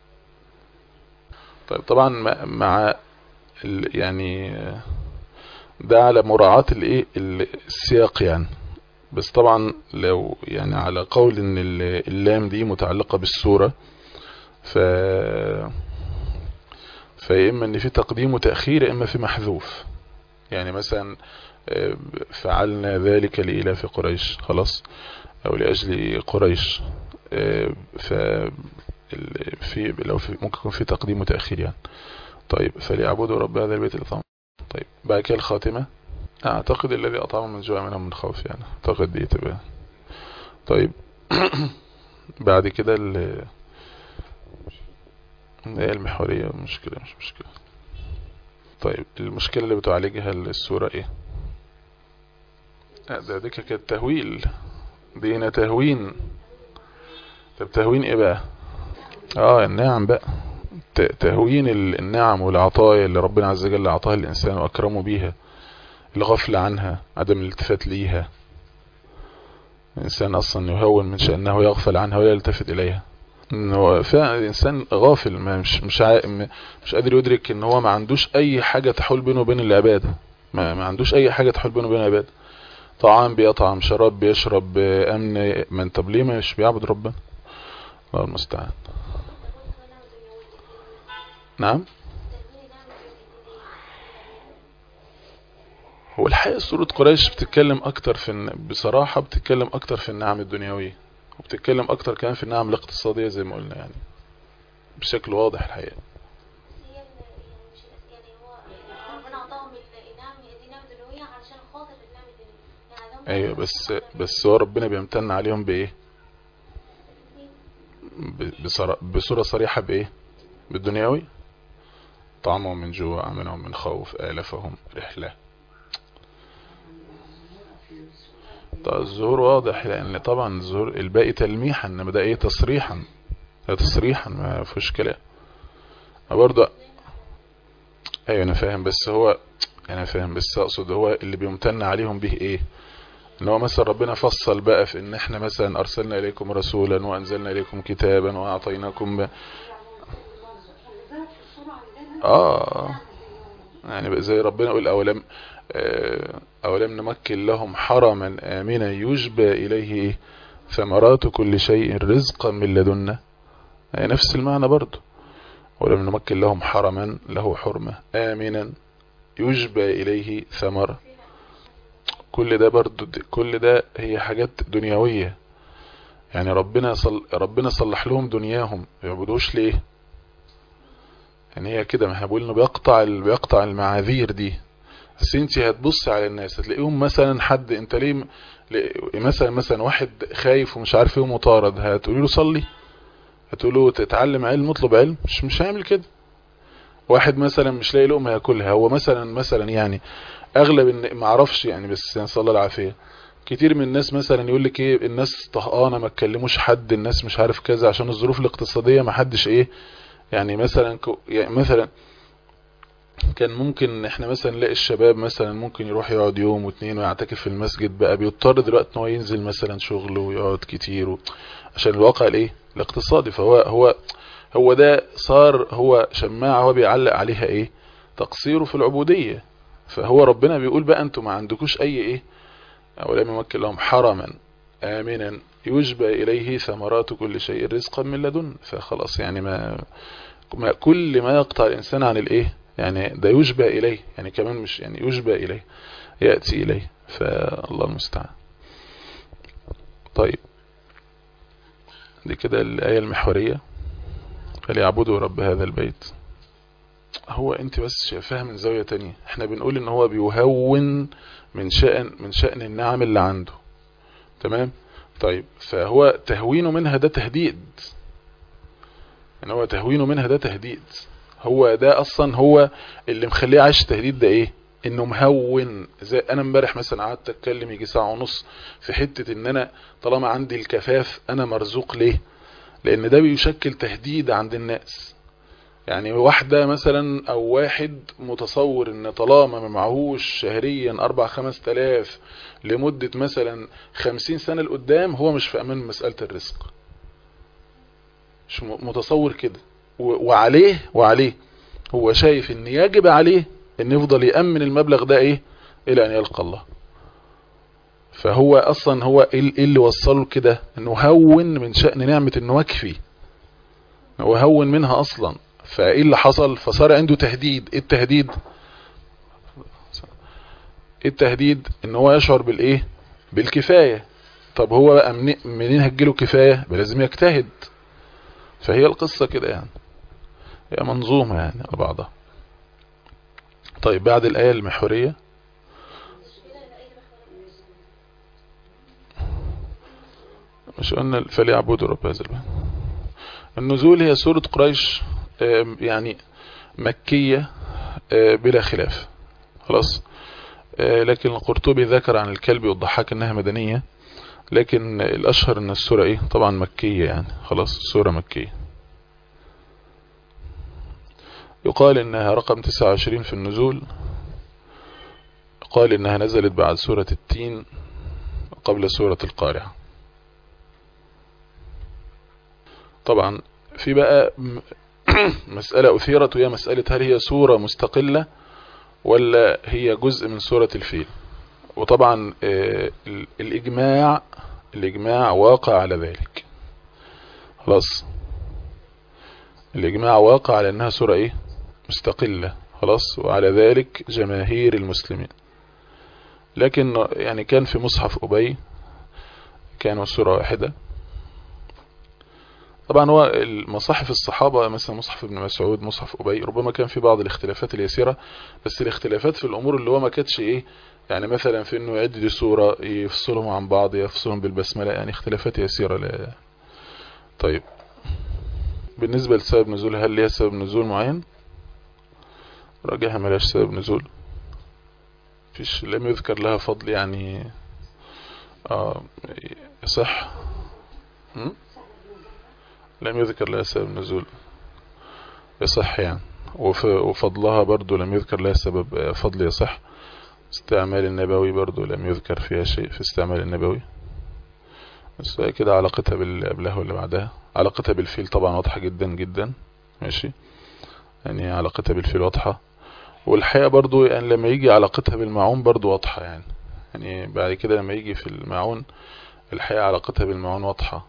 طيب طبعا مع يعني ده على مراعاة السياق يعني. بس طبعا لو يعني على قول ان اللام دي متعلقة بالسورة، فإما ان في تقديم وتأخير، إما في محذوف. يعني مثلا فعلنا ذلك لإلاف قريش، خلاص، او لأجل قريش. لو ممكن يكون في تقديم وتأخير يعني. طيب فليعبدوا رب هذا البيت الأطعم. طيب بعد كده الخاتمة، اعتقد الذي اطعمهم من جوع منهم من خوف، يعني اعتقد دي تبقى. طيب بعد كده المحورية مشكلة مش مشكلة. طيب المشكلة اللي بتعالجها السورة ايه؟ ده كانت تهويل، دينا تهوين. طب تهوين ايه بقى؟ النعم بقى، تهوين النعم والعطايا اللي ربنا عز وجل اعطاها الانسان واكرمه بيها، الغفلة عنها، عدم الالتفات ليها. الانسان اصلا يهون من شأنه يغفل عنها ولا يلتفت اليها. انه فعلا الانسان غافل، مش قادر يدرك ان هو ما عندوش اي حاجة تحول بينه وبين العبادة. ما عندوش اي حاجة تحول بينه وبين العبادة. طعام بيطعم، شراب بيشرب، امن من، طب ليه مش بيعبد ربنا؟ الله المستعان. نعم. هو الحقيقة سورة قريش بتتكلم اكتر بصراحة بتتكلم اكتر في النعم الدنيوية، وبتتكلم اكتر كمان في النعم الاقتصادية زي ما قلنا يعني بشكل واضح الحقيقة. ايوه بس هو ربنا بيمتن عليهم بايه؟ بصورة صريحة بايه؟ بالدنيوي. طعمهم من جوع امنهم من خوف آلفهم رحلة. طيب الظهور واضح لان طبعا الظهور الباقي تلميحا، انما ده ايه؟ تصريحا. ده تصريحا ما فيهوش كلام برضه. ايوه انا فاهم بس اقصد هو اللي بيمتن عليهم به ايه؟ ان هو مثلا ربنا فصل بقى في ان احنا مثلا ارسلنا اليكم رسولا وانزلنا اليكم كتابا واعطيناكم يعني بقى زي ربنا يقول اولم نمكن لهم حرما امنا يجبى اليه ايه؟ ثمرات كل شيء رزقا من لدنا. يعني نفس المعنى برضه. ولم نمكن لهم حرما له حرمة آمنا يجبى إليه ثمر. كل ده برضو، كل ده هي حاجات دنيوية. يعني ربنا صلح لهم دنياهم، ما يعبدوش ليه؟ يعني هي كده، ما احنا بقول انه بيقطع المعاذير دي. بس انت هتبص على الناس هتلاقيهم مثلا حد انت ليه مثلا واحد خايف ومش عارف ايه ومطارد، هتقولي له صلي؟ هتقول له تتعلم علم اطلب علم؟ مش هيعمل كده. واحد مثلا مش لاقي لقمه ياكلها، هو مثلا يعني اغلب ما اعرفش يعني، بس نسال الله العافيه. كتير من الناس مثلا يقول لك ايه، الناس طهقانه ما تكلموش حد، الناس مش عارف كذا عشان الظروف الاقتصاديه ما حدش ايه. يعني مثلا كان ممكن احنا مثلا نلاقي الشباب مثلا ممكن يروح يقعد يوم واتنين ويعتكف في المسجد، بقى بيضطر دلوقتي ان هو ينزل مثلا شغله ويقعد كتير عشان الواقع الايه الاقتصادي. هو ده صار هو شماعة هو بيعلق عليها ايه؟ تقصيره في العبودية. فهو ربنا بيقول بقى انتوا ما عندكوش اي ايه؟ ولم يمكن لهم حرما آمنا يجبى إليه ثمرات كل شيء رزقا من لدن. فخلاص يعني كل ما يقطع الإنسان عن الإيه يعني ده يجبى إليه، يعني كمان مش يعني يجبى إليه، يأتي إليه. فالله المستعان. طيب دي كده الآية المحورية، فليعبدوا رب هذا البيت. هو انت بس شايفاها من زاوية تانية. احنا بنقول ان هو بيهون من شأن النعم اللي عنده. تمام. طيب فهو تهوينه منها ده تهديد، يعني هو تهوينه منها ده تهديد. هو ده اصلا هو اللي مخليه عايش التهديد ده ايه؟ انه مهون. زي انا امبارح مثلا قعدت اتكلم يجي ساعة ونص في حتة ان انا طالما عندي الكفاف انا مرزوق ليه؟ لان ده بيشكل تهديد عند الناس. يعني واحدة مثلا او واحد متصور ان طالما ما معهوش شهريا 4-5 آلاف لمدة مثلا 50 سنة لقدام، هو مش في امان من مسألة الرزق. مش متصور كده. وعليه هو شايف ان يجب عليه ان يفضل يأمن المبلغ ده ايه الى ان يلقى الله. فهو اصلا هو ايه اللي وصله كده؟ انه هون من شأن نعمة انه وكفي، هو هون منها اصلا. فايه اللي حصل؟ فصار عنده تهديد. ايه التهديد؟ ان هو يشعر بالايه؟ بالكفاية. طب هو بقى منين هتجيله كفاية؟ لازم يجتهد. فهي القصة كده يعني، هي منظومة يعني على بعضها. طيب بعد الآية المحورية مش قلنا فليعبدوا رب هذا البيت. النزول هي سورة قريش، يعني مكية بلا خلاف. خلاص. لكن القرطبي ذكر عن الكلب والضحاك انها مدنية، لكن الاشهر ان السورة ايه طبعا مكية يعني. خلاص سورة مكية. يقال انها رقم 29 في النزول. قال انها نزلت بعد سورة التين قبل سورة القارعة. طبعا في بقى مسألة أثيرت، وهي مسألة هل هي سورة مستقلة ولا هي جزء من سورة الفيل. وطبعا الإجماع واقع على ذلك. خلاص الإجماع واقع على أنها سورة إيه مستقلة. خلاص وعلى ذلك جماهير المسلمين. لكن يعني كان في مصحف أبي كانوا سورة واحدة، طبعا هو المصاحف الصحابة مثلا مصحف ابن مسعود مصحف أبي ربما كان في بعض الاختلافات اليسيرة، بس الاختلافات في الأمور اللي هو ما كانتش ايه يعني مثلا في انه يعد دي سورة يفصلهم عن بعض يفصلهم بالبسملة، يعني اختلافات يسيرة طيب بالنسبة لسبب نزول، هل ليها سبب نزول معين؟ راجعها ملاش سبب نزول، فيش لم يذكر لها فضل يعني صح. لم يذكر لها سبب نزول يصح يعني، وفضلها برضو لم يذكر لها سبب فضل يصح. استعمال النبوي برضو لم يذكر فيها شيء في استعمال النبوي، بس كده علاقتها باللي قبلها واللي بعدها. علاقتها بالفيل طبعا واضحة جدا جدا، ماشي، يعني علاقتها بالفيل واضحة. والحقيقة برضو يعني لما يجي علاقتها بالمعون برضو واضحة يعني بعد كده لما يجي في المعون الحقيقة علاقتها بالمعون واضحة،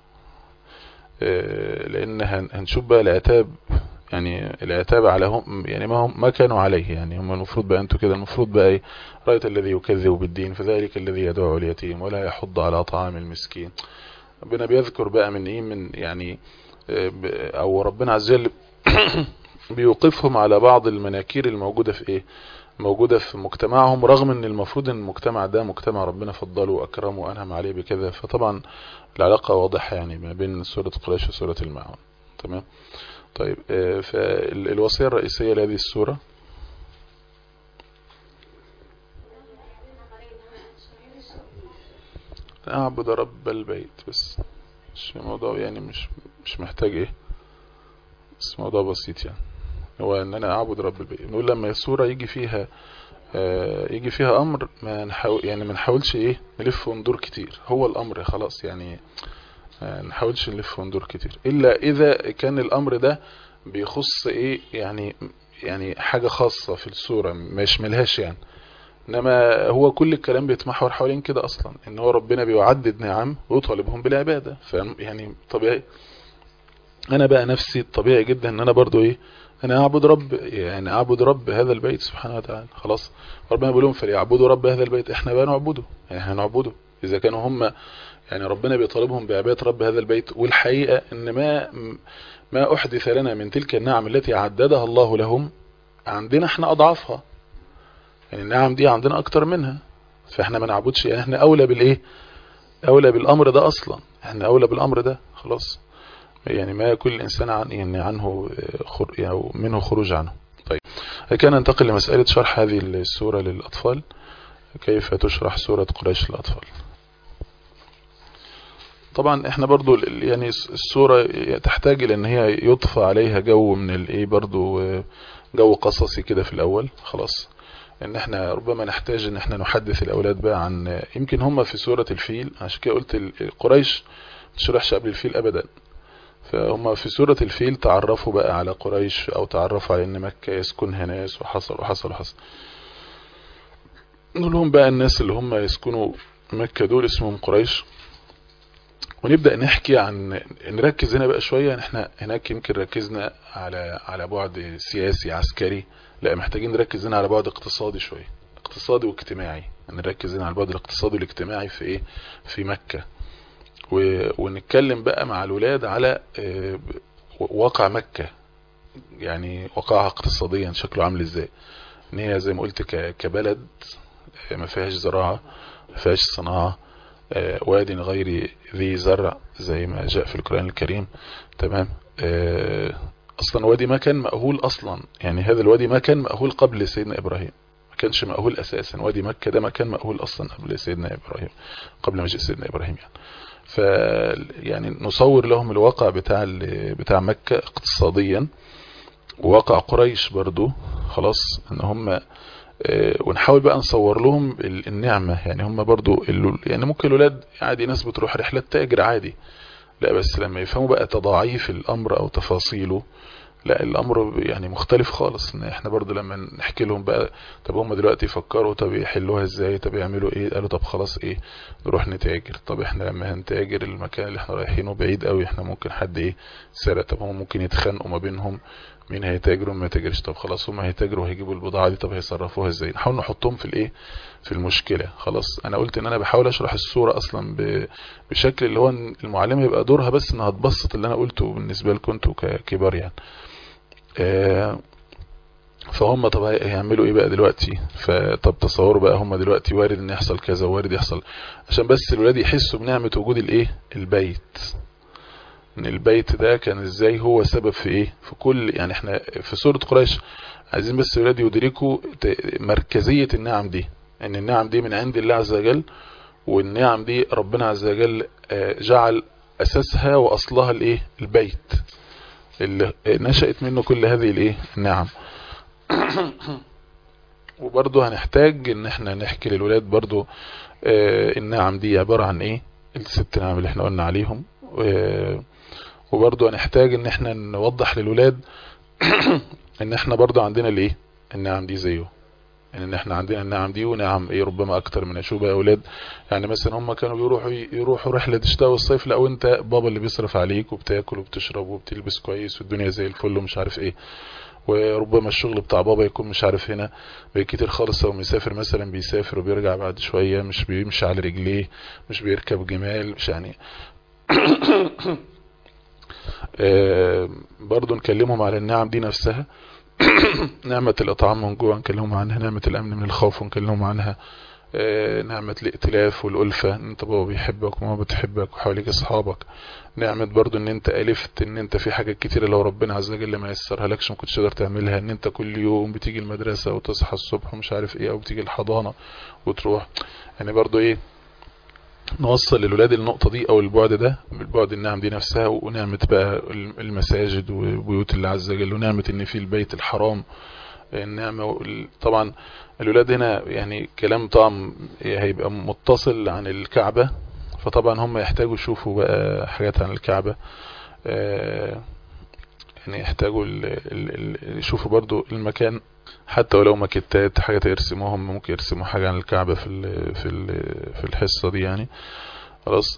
لان هنشوف بقى العتاب، يعني العتاب على هم يعني ما كانوا عليه، يعني هم المفروض بقى انتوا كده المفروض بقى ايه، رأيت الذي يكذب بالدين فذلك الذي يدعو اليتيم ولا يحض على طعام المسكين. ربنا بيذكر بقى من ايه، من يعني او ربنا عز وجل بيوقفهم على بعض المناكير الموجودة في ايه، موجودة في مجتمعهم، رغم ان المفروض ان المجتمع ده مجتمع ربنا فضله واكرمه وانعم عليه بكذا. فطبعا العلاقة واضحة يعني ما بين سورة قريش وسورة المعون. تمام. طيب فالوصية الرئيسية لهذه السورة اعبد رب البيت بس، مش موضوع يعني مش محتاج ايه، بس موضوع بسيط يعني، هو ان انا اعبد رب البيت. نقول لما السورة يجي فيها امر ما نحاول يعني ما نحاولش ايه نلف وندور كتير، هو الامر خلاص يعني نحاولش نلف وندور كتير، الا اذا كان الامر ده بيخص ايه يعني حاجة خاصة في السورة ما يشملهاش يعني. انما هو كل الكلام بيتمحور حوالين كده اصلا، ان هو ربنا بيعدد نعم ويطالبهم بالعبادة. يعني طبيعي انا بقى نفسي طبيعي جدا ان انا برضو ايه، انا اعبد رب، يعني اعبد رب هذا البيت سبحانه وتعالى. خلاص ربنا بيقول لهم فليعبدوا رب هذا البيت، احنا بقى نعبده، يعني هنعبده اذا كانوا هم يعني ربنا بيطالبهم بعبادة رب هذا البيت. والحقيقة ان ما احدث لنا من تلك النعم التي عددها الله لهم عندنا احنا اضعافها، يعني النعم دي عندنا اكتر منها، فاحنا ما نعبدش، يعني احنا اولى بالايه، اولى بالامر ده اصلا، احنا اولى بالامر ده خلاص، يعني ما كل الانسان يعني عنه يعني منه خروج عنه. طيب كان ننتقل لمسألة شرح هذه السورة للأطفال. كيف تشرح سورة قريش للأطفال؟ طبعا احنا برضو يعني السورة تحتاج الى ان هي يضفى عليها جو من الايه، برضو جو قصصي كده في الاول. خلاص ان احنا ربما نحتاج ان احنا نحدث الاولاد بقى عن، يمكن هم في سورة الفيل، عشان كده قلت قريش ما تشرحش قبل الفيل ابدا، فهم في سورة الفيل تعرفوا بقى على قريش او تعرفوا على ان مكة يسكنها ناس وحصل وحصل وحصل. نقول لهم بقى الناس اللي هم يسكنوا مكة دول اسمهم قريش، ونبدأ نحكي عن، نركز هنا بقى شوية. احنا هناك يمكن ركزنا على بعد سياسي عسكري، لا محتاجين نركز هنا على بعد اقتصادي شوية، اقتصادي واجتماعي. نركز هنا على البعد الاقتصادي والاجتماعي في ايه، في مكة، ونتكلم بقى مع الولاد على واقع مكة، يعني واقعها اقتصاديا شكله عامل ازاي، ان هي زي ما قلت كبلد ما فيهاش زراعة ما فيهاش صناعة، واد غير ذي زرع زي ما جاء في القرآن الكريم. تمام. اصلا وادي ما كان مأهول اصلا، يعني هذا الوادي ما كان مأهول قبل سيدنا ابراهيم، ما كانش مأهول اساسا، وادي مكة ده ما كان مأهول اصلا قبل سيدنا ابراهيم، قبل ما جاء سيدنا ابراهيم يعني. يعني نصور لهم الواقع بتاع مكة اقتصاديا، وواقع قريش برضو خلاص ان هم، ونحاول بقى نصور لهم النعمة، يعني هم برضو يعني ممكن الولاد عادي ناس بتروح رحلة تاجر عادي، لا بس لما يفهموا بقى تضاعيف الامر او تفاصيله، لا الامر يعني مختلف خالص. ان احنا برضو لما نحكي لهم بقى طب هم دلوقتي يفكروا طب يحلوها ازاي، طب يعملوا ايه، قالوا طب خلاص ايه نروح نتاجر. طب احنا لما هنتاجر المكان اللي احنا رايحينه بعيد قوي، احنا ممكن حد ايه سرق، طب هم ممكن يتخانقوا ما بينهم مين هيتاجروا ما يتاجرش؟ طب خلاص هم هيتاجروا وهيجيبوا البضاعة دي، طب هيصرفوها ازاي؟ نحاول نحطهم في الايه، في المشكلة. خلاص انا قلت ان انا بحاول اشرح الصورة اصلا بشكل اللي هو المعلمة يبقى دورها بس انها تبسط اللي انا قلته بالنسبة لكم انتوا ككبار يعني. فهم طب هيعملوا ايه بقى دلوقتي؟ فطب تصوروا بقى هم دلوقتي وارد ان يحصل كذا وارد يحصل، عشان بس الولاد يحسوا بنعمة وجود الايه، البيت. ان البيت ده كان ازاي هو سبب في ايه، في كل يعني احنا في سورة قريش عايزين بس الولاد يدركوا مركزية النعم دي، ان النعم دي من عند الله عز وجل، والنعم دي ربنا عز وجل جعل اساسها واصلها الايه، البيت اللي نشأت منه كل هذه الايه، النعم. وبرضه هنحتاج ان احنا نحكي للولاد برضه النعم دي عبارة عن ايه، الست نعم اللي احنا قلنا عليهم. وبرضه هنحتاج ان احنا نوضح للولاد ان احنا برضه عندنا الايه، النعم دي زيه، يعني ان احنا عندنا النعم دي ونعم ايه ربما اكتر من اشوبها يا اولاد. يعني مثلا هم كانوا يروحوا رحلة الشتاء والصيف، لا وانت بابا اللي بيصرف عليك وبتاكل وبتشرب وبتلبس كويس والدنيا زي الفل ومش عارف ايه. وربما الشغل بتاع بابا يكون مش عارف هنا بكتير خالص، او مسافر مثلا بيسافر وبيرجع بعد شوية، مش بيمشي على رجليه، مش بيركب جمال، مش يعني برضو نكلمهم على النعم دي نفسها. نعمة الإطعام من جوع نكلمهم عنها، نعمة الأمن من الخوف ونكلمهم عنها، نعمة الائتلاف والألفة، ان انت بابا بيحبك وماما بتحبك وحواليك اصحابك. نعمة برضو ان انت ألفت، ان انت في حاجات كتيرة لو ربنا عز وجل ما يسرها لكش ما كنتش تقدر تعملها، ان انت كل يوم بتيجي المدرسة وتصحى الصبح ومش عارف ايه، او بتيجي الحضانة وتروح. يعني برضو ايه، نوصل للولاد النقطة دي او البعد ده، البعد النعم دي نفسها، ونعمة بقى المساجد وبيوت الله عز وجل، ونعمة ان في البيت الحرام النعمة. طبعا الولاد هنا يعني كلام طبعا هيبقى متصل عن الكعبة، فطبعا هم يحتاجوا يشوفوا بقى حاجات عن الكعبة، يعني يحتاجوا يشوفوا برضو المكان، حتى ولو ماكيتات حاجات يرسموها، هم ممكن يرسموا حاجة عن الكعبة في الحصة دي يعني. خلاص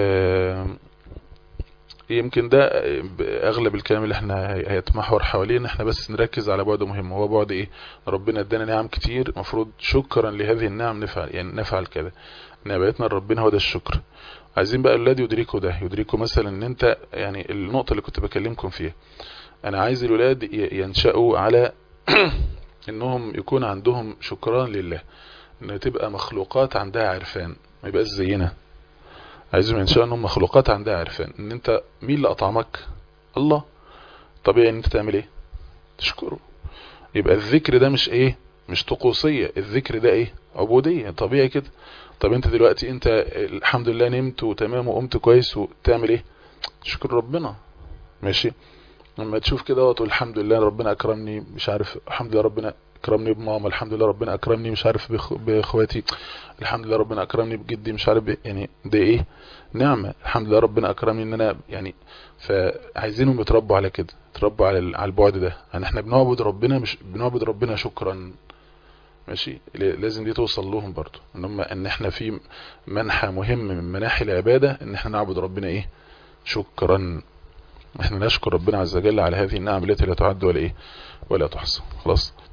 يمكن ده اغلب الكلام اللي احنا هيتمحور حواليه، ان احنا بس نركز على بعد مهم، هو بعد ايه، ربنا ادانا نعم كتير، المفروض شكرا لهذه النعم نفعل كده، نعمتنا ربنا هو ده الشكر. عايزين بقى الاولاد يدركوا مثلا ان انت يعني النقطة اللي كنت بكلمكم فيها، انا عايز الولاد ينشأوا على انهم يكون عندهم شكران لله، ان تبقى مخلوقات عندها عرفان، ما يبقاش زينا. عايزهم ينشأوا انهم مخلوقات عندها عرفان، ان انت مين اللي اطعمك؟ الله. طبيعي ان انت تعمل ايه؟ تشكره. يبقى الذكر ده مش ايه، مش طقوسية، الذكر ده ايه، عبودية، طبيعي كده. طب انت دلوقتي انت الحمد لله نمت وتمام وقمت كويس، وتعمل ايه؟ تشكر ربنا. ماشي. لما تشوف كده وتقول الحمد لله ربنا اكرمني، مش عارف الحمد لله ربنا اكرمني بماما، الحمد لله ربنا اكرمني مش عارف باخواتي، الحمد لله ربنا اكرمني بجدي مش عارف يعني ده ايه، نعمة. الحمد لله ربنا اكرمني ان انا يعني، فعايزينهم يتربوا على كده، يتربوا على البعد ده، يعني احنا بنعبد ربنا، مش بنعبد ربنا شكرا. ماشي. لازم دي توصل لهم برضو، ان احنا في منحى مهم من مناحي العبادة، ان احنا نعبد ربنا ايه، شكرا. احنا نشكر ربنا عز وجل على هذه النعم التي لا تعد ولا ايه، ولا تحصى. خلاص.